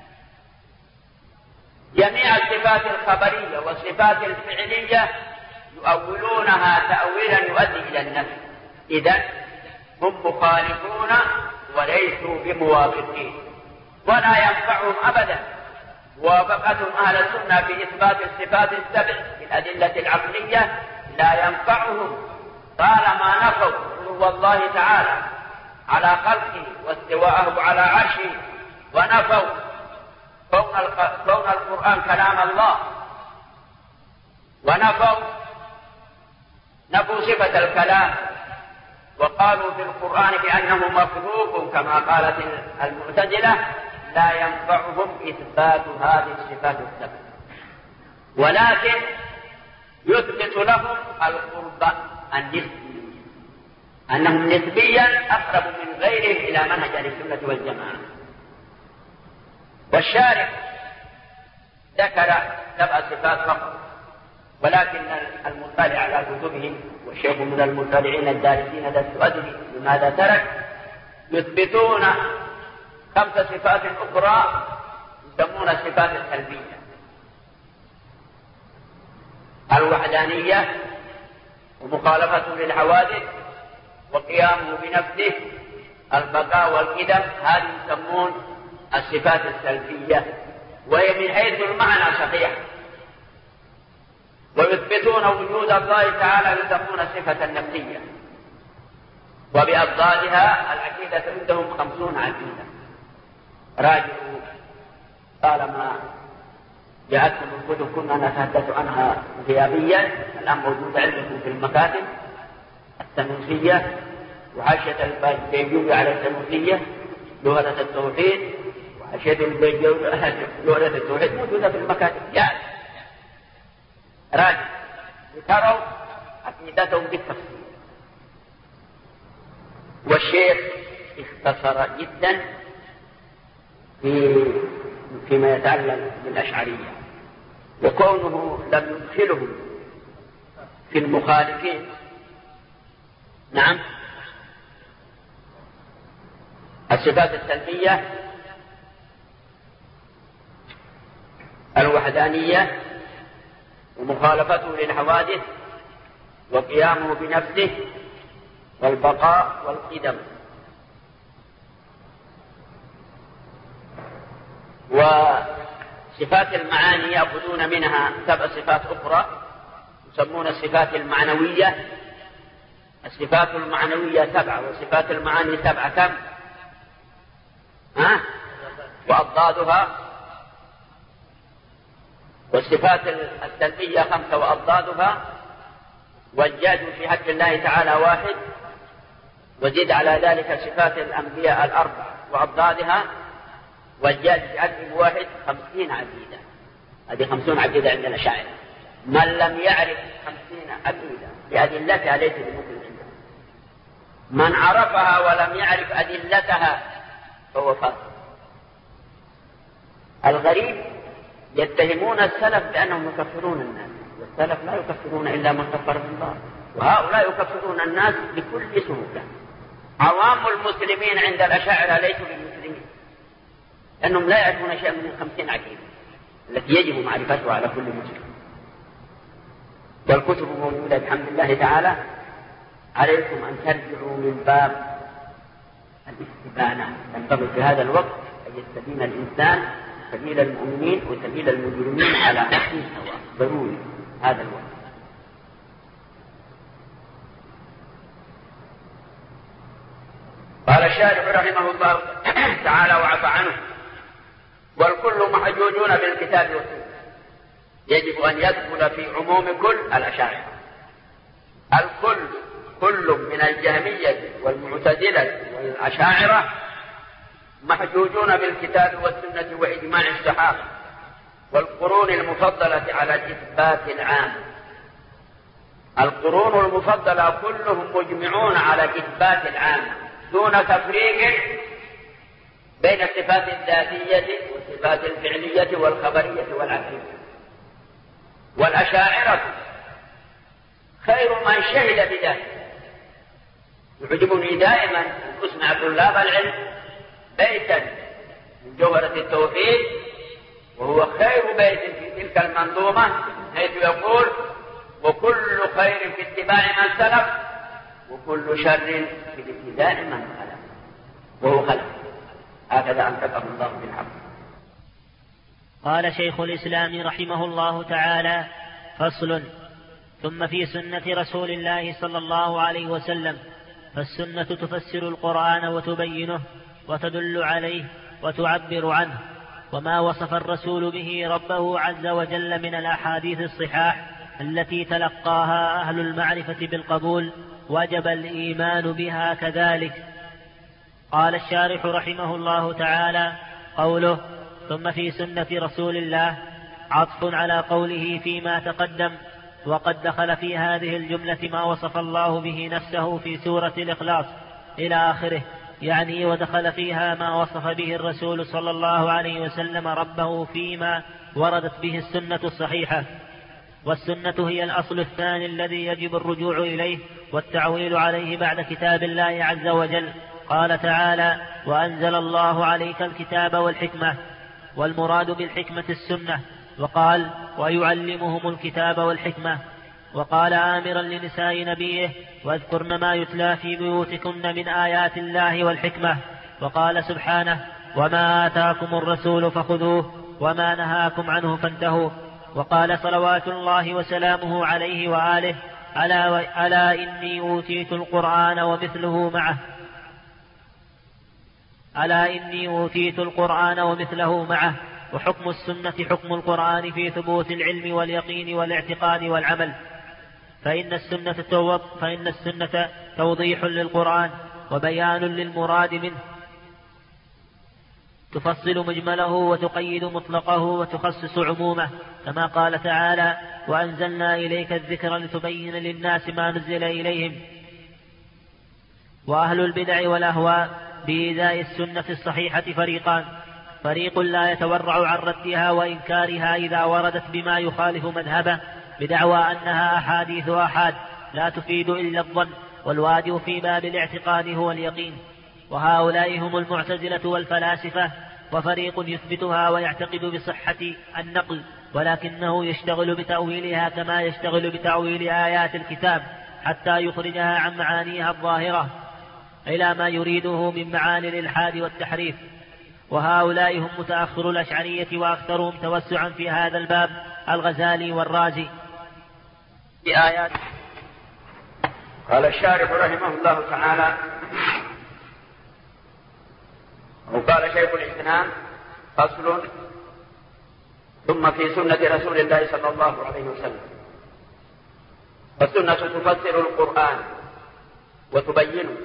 جميع الصفات الخبرية والصفات الفعلية يؤولونها تأويلا يؤدي إلى النفي. إذن هم مخالفون وليسوا بموافقين، ولا ينفعهم أبدا موافقتهم أهل السنة في إثبات الصفات السبع بالأدلة العقلية، لا ينفعهم طالما نفوا علو الله تعالى على خلقه واستواءه على عرشه، ونفوا كون القرآن كلام الله، نفوا صفة الكلام، وقالوا في القرآن بأنه مخلوق كما قالت المعتزلة. لا ينفعهم إثبات هذه الصفات السبع، ولكن يثبت لهم القرب النسبي، أنهم نسبيا أقرب من غيرهم إلى منهج أهل السنة والجماعة. والشارح ذكر 7 صفات فقط، ولكن المطلع على كتبهم، والشيخ من المطلعين الدارسين لست أدري لماذا ترك، يثبتون 5 صفات أخرى يسمون الصفات السلبية: الوحدانية، ومخالفته للحوادث، وقيامه بنفسه، البقاء والقدم. هذه يسمون الصفات السلبية، وهي من حيث المعنى صحيحة. ويثبتون وجود الله تعالى يسمون الصفة النفسية، وبأضدادها العقيدة عندهم 50 عقيدة. راجعوا طالما جاءتكم الكتب كنا نتحدث عنها غيابيا، الآن موجودة عندكم في المكاتب: السنوسية، وحاشية البيجوري على السنوسية، لغة التوحيد، وحاشية البيجوري لغة التوحيد موجودة في المكاتب. يعني راجع لتروا عقيدتهم بالتفصيل. والشيخ اختصر جدا فيما يتعلق بالأشعرية، وكونه لم يدخلهم في المخالفين. نعم، الصفات السلبية: الوحدانية، ومخالفته للحوادث، وقيامه بنفسه، والبقاء والقدم. وصفات المعاني يأخذون منها 7 صفات أخرى يسمون الصفات المعنوية. الصفات المعنوية 7 وصفات المعاني 7. كم؟ وأضدادها. والصفات السلبية 5 وأضدادها. والجاد في حق الله تعالى 1، وزد على ذلك صفات الأنبياء 4 وأضدادها. والجاد في حق 1 50 عقيدة. هذه 50 عقيدة عند الأشاعرة. من لم يعرف 50 عقيدة بأدلتها ليس بمؤمن عنده. من عرفها ولم يعرف أدلتها فهو فاسق. الغريب يتهمون السلف بأنهم يكفرون الناس، والسلف لا يكفرون إلا من كفره الله، وهؤلاء يكفرون الناس بكل سهولة. عوام المسلمين عند الأشاعرة ليسوا بالمسلمين، لأنهم لا يعرفون شيئا من 50 عقيدة التي يجب معرفتها على كل مسلم. والكتب موجودة بحمد الله تعالى. عليكم أن ترجعوا من باب الاستبانة، ينبغي في هذا الوقت أن يستبين الإنسان سبيل المؤمنين وسبيل المجرمين على نفس السواء. ضروري هذا الوقت. قال الشارح رحمه الله تعالى وعفى عنه: والكل محجوجون بالكتاب والسنة. يجب أن يدخل في عموم كل الأشاعرة. كل من الجهمية والمعتزلة والأشاعرة محجوجون بالكتاب والسنة وإجماع الصحابة والقرون المفضلة على الإثبات العام. القرون المفضلة كلهم مجمعون على الإثبات العام دون تفريق بين الصفات الذاتية والصفات الفعلية والخبرية والعقلية. والأشاعرة خير من شهد بذلك. يعجبني دائما أن أسمع طلاب العلم بيتا من جوهرة التوحيد وهو خير بيت في تلك المنظومة، حيث يقول: وكل خير في اتباع من سلف وكل شر في ابتداء من خلف وهو خلف. هكذا أنطقه الله بالحق.
قال شيخ الإسلام رحمه الله تعالى: فصل. ثم في سنة رسول الله صلى الله عليه وسلم، فالسنة تفسر القرآن وتبينه وتدل عليه وتعبر عنه، وما وصف الرسول به ربه عز وجل من الأحاديث الصحاح التي تلقاها أهل المعرفة بالقبول وجب الإيمان بها كذلك. قال الشارح رحمه الله تعالى: قوله ثم في سنة رسول الله عطف على قوله فيما تقدم، وقد دخل في هذه الجملة ما وصف الله به نفسه في سورة الإخلاص إلى آخره، يعني ودخل فيها ما وصف به الرسول صلى الله عليه وسلم ربه فيما وردت به السنة الصحيحة. والسنة هي الأصل الثاني الذي يجب الرجوع إليه والتعويل عليه بعد كتاب الله عز وجل. قال تعالى: وأنزل الله عليك الكتاب والحكمة، والمراد بالحكمة السنة. وقال: ويعلمهم الكتاب والحكمة. وقال آمرا لنساء نبيه: واذكرن ما يتلى في بيوتكن من آيات الله والحكمة. وقال سبحانه: وما آتاكم الرسول فخذوه وما نهاكم عنه فانتهوا. وقال صلوات الله وسلامه عليه وآله: ألا إني أوتيت القرآن ومثله معه، ألا إني أوتيت القرآن ومثله معه. وحكم السنة حكم القرآن في ثبوت العلم واليقين والاعتقاد والعمل، فإن السنة توضيح للقرآن وبيان للمراد منه، تفصل مجمله وتقيد مطلقه وتخصص عمومه، كما قال تعالى: وأنزلنا إليك الذكر لتبين للناس ما نزل إليهم. وأهل البدع والأهواء بإيذاء السنة الصحيحة فريقان: فريق لا يتورع عن ردها وإنكارها إذا وردت بما يخالف مذهبه بدعوى أنها أحاديث آحاد لا تفيد إلا الظن، والواجب في باب الاعتقاد هو اليقين. وهؤلاء هم المعتزلة والفلاسفة. وفريق يثبتها ويعتقد بصحة النقل، ولكنه يشتغل بتأويلها كما يشتغل بتأويل آيات الكتاب حتى يخرجها عن معانيها الظاهرة إلى ما يريده من معاني الإلحاد والتحريف. وهؤلاء هم متأخر الأشعرية، وأكثرهم توسعا في هذا الباب الغزالي والرازي.
بآيات. قال الشارح رحمه الله تعالى: وقال شيخ الإسلام: فصل. ثم في سنة رسول الله صلى الله عليه وسلم، والسنة تفسر القرآن وتبينه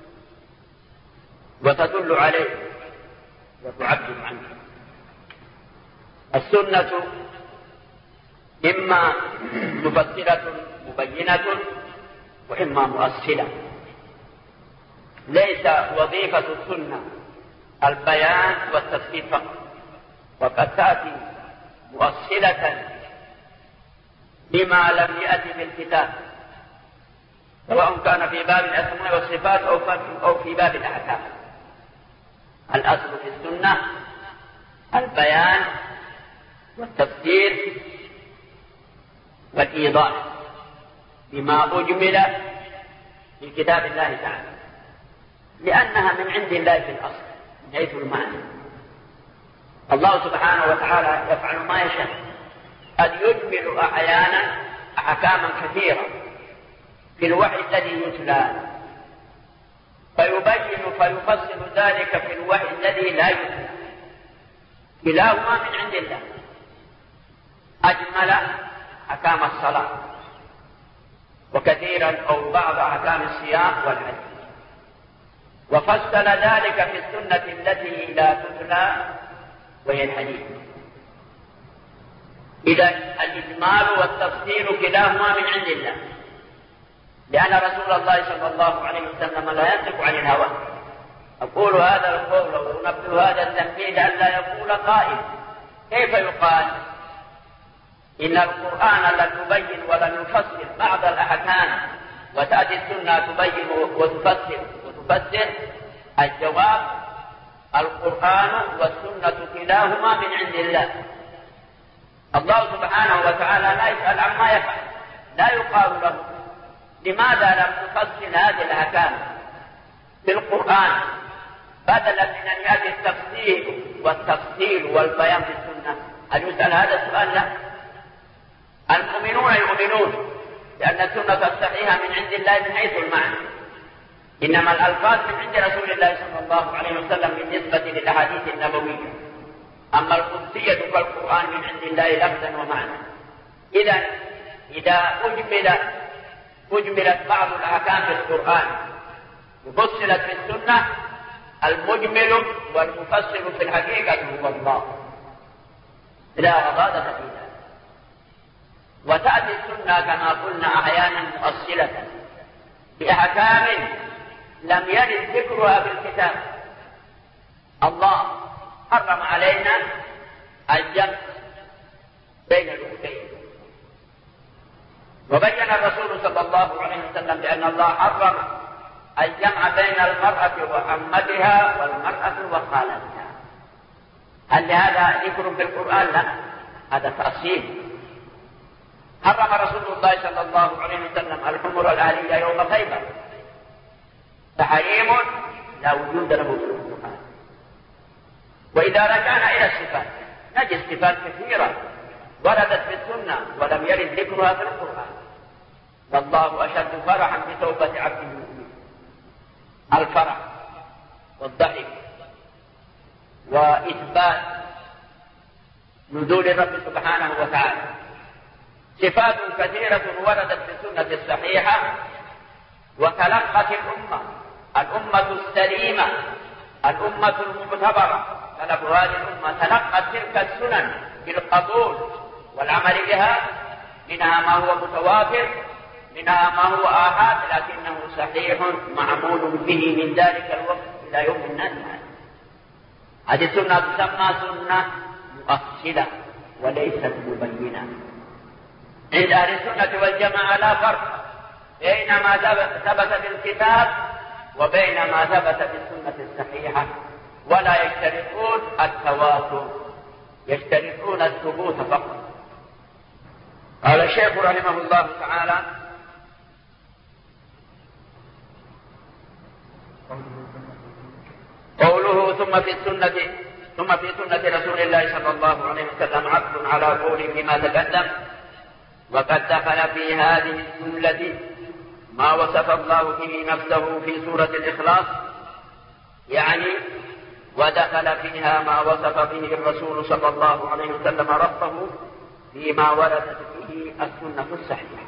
وتدل عليه وتعبر عنه. السنة إما مفسرة مبينة وإما مؤصلة. ليس وظيفة السنة البيان والتفسير فقط، وقد تأتي مؤصلة لما لم يأتي في الكتاب، سواء كان في باب الأسماء والصفات أو في باب الأحكام. الأصل في السنة البيان والتفسير والإيضاح بما أجمل في كتاب الله تعالى، لأنها من عند الله في الأصل من حيث المعنى. الله سبحانه وتعالى يفعل ما يشاء، قد يجمل أحيانا أحكاما كثيرة في الوحي الذي يتلى، فيبين فيفصل ذلك في الوحي الذي لا يتلى. كلاهما من عند الله، أجمل أحكام الصلاة وكثيرا أو بعض أحكام الصيام والحج، وفصل ذلك في السنة التي لا تتلى وهي الحديث. إذا الإجمال والتفصيل كلاهما من عند الله، لأن رسول الله صلى الله عليه وسلم لا ينطق عن الهوى. أقول هذا القول ونبذ هذا التنبيه لئلا يقول قائل كيف يقال إن القرآن لم يبين ولم يفسر بعض الأحكام وتأتي السنة تبين وتفسر. الجواب: القرآن والسنة كلاهما من عند الله. الله سبحانه وتعالى لا يسأل عما يفعل، لا يقال له لماذا لم تفصل هذه الأحكام في القرآن بدلا من أن يأتي التفصيل والبيان في السنة. هل يسأل هذا السؤال؟ لا. المؤمنون يؤمنون لأن السنة الصحيحة من عند الله من حيث المعنى، إنما الألفاظ من عند رسول الله صلى الله عليه وسلم بالنسبة للأحاديث النبوية، أما القدسية فالقرآن من عند الله لفظا ومعنى. إذا أجملت بعض الأحكام في القرآن وفصلت في السنة، المجمل والمفصل في الحقيقة هو الله، لا غضاضة في ذلك. وتأتي السنة كما قلنا أحيانا مؤصلة بأحكام لم يرد ذكرها في الكتاب. الله حرم علينا الجمع بين الأختين، وبين الرسول صلى الله عليه وسلم بأن الله حرم الجمع بين المرأة وعمتها والمرأة وخالتها. هل لهذا ذكر في القرآن؟ لا، هذا تأصيل. حرم رسول الله صلى الله عليه وسلم الحمر الأهلية يوم خيبر، تحريم لا وجود له في القرآن. وإذا رجعنا إلى الصفات نجد صفات كثيرة وردت في السنة ولم يرد ذكرها في القرآن. والله أشد فرحا بتوبة عبد المؤمن، الفرح والضحك وإثبات نزول الرب سبحانه وتعالى. صفات كثيرة وردت في السنة الصحيحة وتلقت الأمة السليمة، الأمة المعتبرة، سلف هذه الأمة تلقت تلك السنن بالقبول والعمل بها، منها ما هو متواتر، منها ما هو آحاد لكنه صحيح معمول به من ذلك الوقت إلى يوم الناس. هذه السنة تسمى سنة مؤصلة وليست مبينة. عند أهل السنة والجماعة لا فرق بين ما ثبت في الكتاب وبين ما ثبت في السنة الصحيحة، ولا يشترطون التواتر، يشترطون الثبوت فقط. قال الشيخ رحمه الله تعالى: قوله ثم في سنة رسول الله صلى الله عليه وسلم عقد على قوله فيما تقدم، وقد دخل في هذه الجملة ما وصف الله به نفسه في سورة الإخلاص، يعني ودخل فيها ما وصف به الرسول صلى الله عليه وسلم ربه فيما وردت فيه السنة الصحيحة.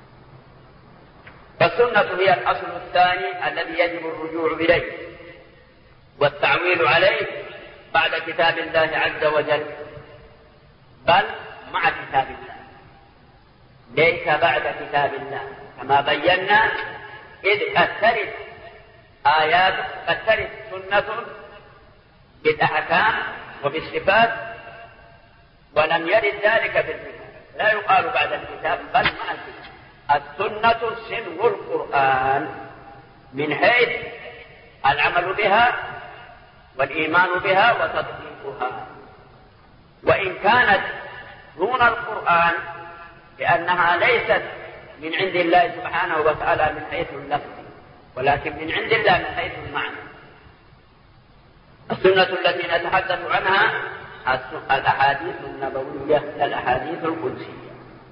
فالسنة هي الأصل الثاني الذي يجب الرجوع إليه والتعويل عليه بعد كتاب الله عز وجل، بل مع كتاب الله، ليس بعد كتاب الله، كما بينا. إذ قد ترد آيات، قد ترد سنة بالأحكام وبالصفات ولم يرد ذلك في الكتاب، لا يقال بعد الكتاب بل مع الكتاب. السنة سنو القرآن من حيث العمل بها والإيمان بها وتطبيقها، وإن كانت دون القرآن لأنها ليست من عند الله سبحانه وتعالى من حيث اللفظ، ولكن من عند الله من حيث المعنى. السنة التي نتحدث عنها الأحاديث النبوية، الأحاديث القدسية،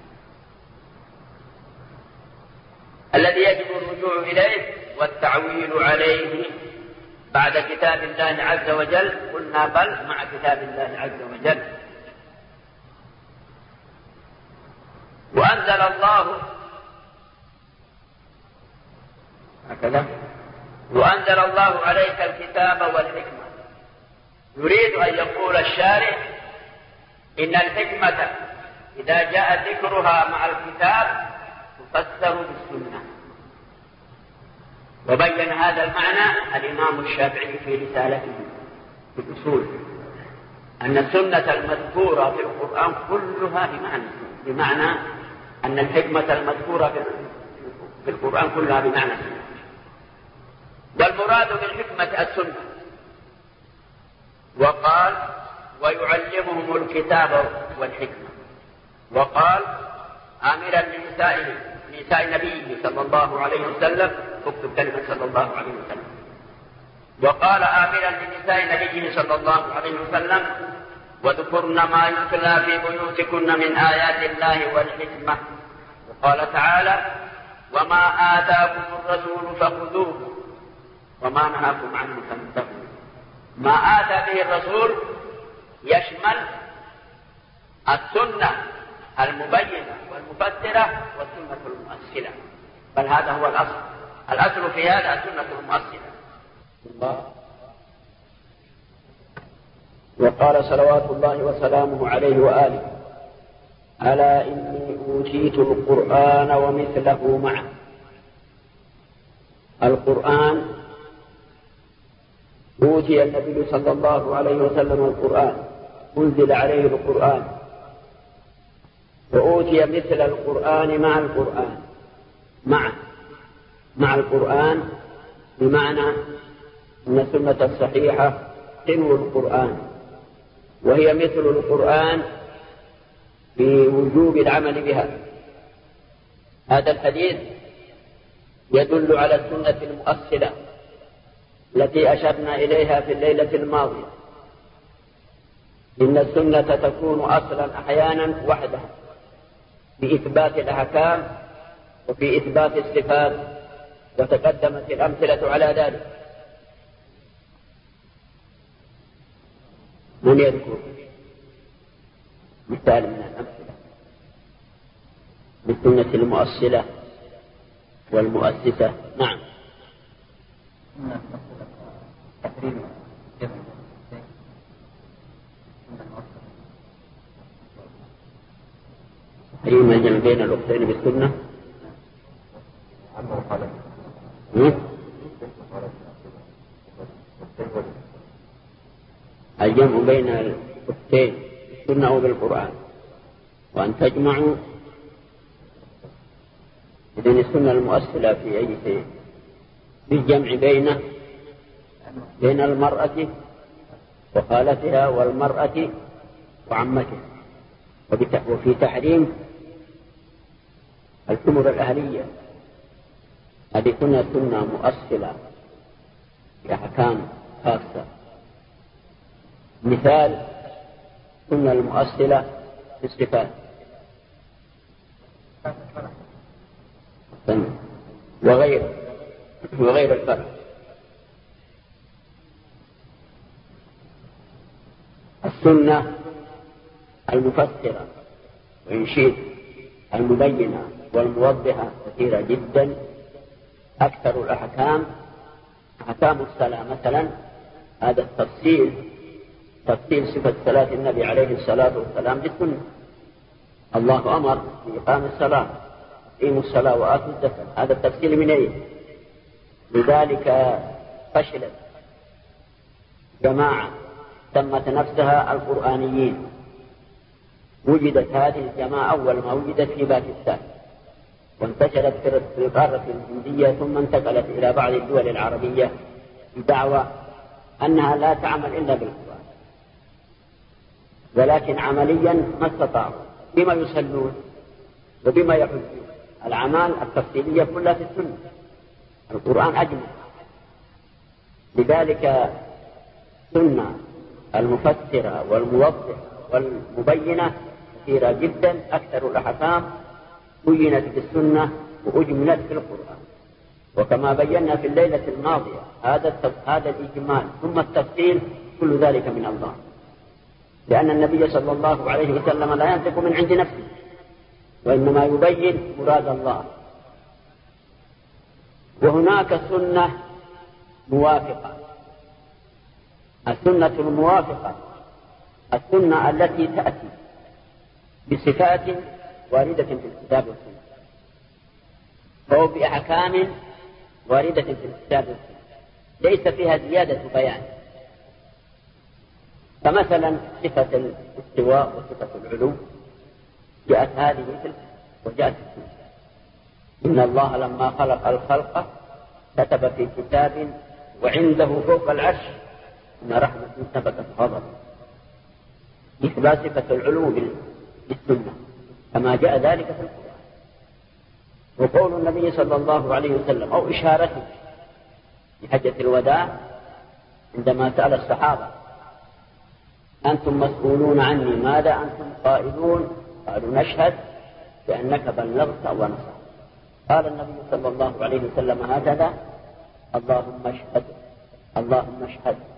الذي يجب الرجوع إليه والتعويل عليه بعد كتاب الله عز وجل. قلنا بل مع كتاب الله عز وجل. وأنزل الله هكذا وأنزل الله عليك الكتاب والحكمة. يريد أن يقول الشارع إن الحكمة إذا جاء ذكرها مع الكتاب تفسر بالسنة. وبين هذا المعنى الإمام الشافعي في رسالته في الأصول أن السنة المذكورة في القرآن كلها بمعنى أن الحكمة المذكورة في القرآن كلها بمعنى السنة. والمراد بالحكمة السنة. وقال ويعلمهم الكتاب والحكمة. وقال آمرا لنساء نبيه صلى الله عليه وسلم، اكتب كلمة صلى الله عليه وسلم. وقال آمرا لنساء نبيه صلى الله عليه وسلم واذكرن ما يتلى في بيوتكن من آيات الله والحكمة. وقال تعالى وما آتاكم الرسول فخذوه وما نهاكم عنه فانتهوا. ما آتى به الرسول يشمل السنة المبينة والمفسرة والسنة المؤصلة، بل هذا هو الأصل في هذا السنة المؤصلة. وقال صلوات الله وسلامه عليه وآله ألا إني أوتيت القرآن ومثله معه. القرآن أوتي النبي صلى الله عليه وسلم القرآن، أنزل عليه القرآن، وأوتي مثل القرآن مع القرآن مع القرآن، بمعنى أن السنة الصحيحة تنو القرآن، وهي مثل القرآن بوجوب العمل بها. هذا الحديث يدل على السنة المؤصلة التي أشرنا إليها في الليلة الماضية. إن السنة تكون أصلا أحيانا وحدها في إثبات الأحكام وفي إثبات الصفات، وتقدمت الأمثلة على ذلك. من يذكر مثال من الأمثلة بالسنة المؤصلة والمؤسسة؟ نعم. تحريم الجمع بين الأختين بالسنة. الجمع بين الأختين بالسنة أو بالقرآن، وأن تجمعوا إذن السنة المؤصلة في أي شيء بالجمع بين المرأة وخالتها والمرأة وعمتها، وفي تحريم الأمور الأهلية هذه كنا سنة مؤصلة بأحكام خاصة. مثال سنة المؤصلة في الصفات وغير الفرق. السنة المفسرة وإن شئت المبينة والموضحة كثيرة جدا. أكثر الأحكام أحكام الصلاة مثلا، هذا تفصيل صفة صلاة النبي عليه الصلاة والسلام بالسنة. الله أمر بإقام الصلاة، إقيموا الصلاة وآتوا الزكاة، هذا التفصيل من أين؟ لذلك فشلت جماعة سمت نفسها القرآنيين. وجدت هذه الجماعة أول ما وجدت في باكستان، وانتشرت في القارة الهندية، ثم انتقلت إلى بعض الدول العربية بدعوى أنها لا تعمل إلا بالقرآن، ولكن عمليا ما استطاعوا. بما يصلون وبما يحجون؟ الأعمال التفصيلية كلها في السنة، القرآن أجمل. لذلك السنة المفسرة والموضحة والمبينة كثيرة جدا. أكثر الأحكام بينت في السنة وأجملت في القرآن. وكما بينا في الليلة الماضية هذا الإجمال ثم التفصيل كل ذلك من الله، لأن النبي صلى الله عليه وسلم لا ينطق من عند نفسه،
وإنما يبين مراد الله. وهناك سنة موافقة. السنة الموافقة السنة التي تأتي بصفات واردة في الكتاب والسنة، أو بأحكام واردة في الكتاب والسنة ليس فيها زيادة بيان. فمثلا صفة الاستواء وصفة العلو جاءت هذه وجاءت السنة. إن الله لما خلق الخلق كتب في كتاب وعنده فوق العرش إن رحمة ثبتت غضب، إثبات صفة العلو بالسنة كما جاء ذلك في القرآن. وقول النبي صلى الله عليه وسلم أو إشارته في حجة الوداع عندما سأل الصحابة أنتم مسؤولون عني ماذا أنتم قائلون؟ قالوا نشهد بأنك بلغت ونصحت. قال النبي صلى الله عليه وسلم هكذا اللهم اشهد اللهم اشهد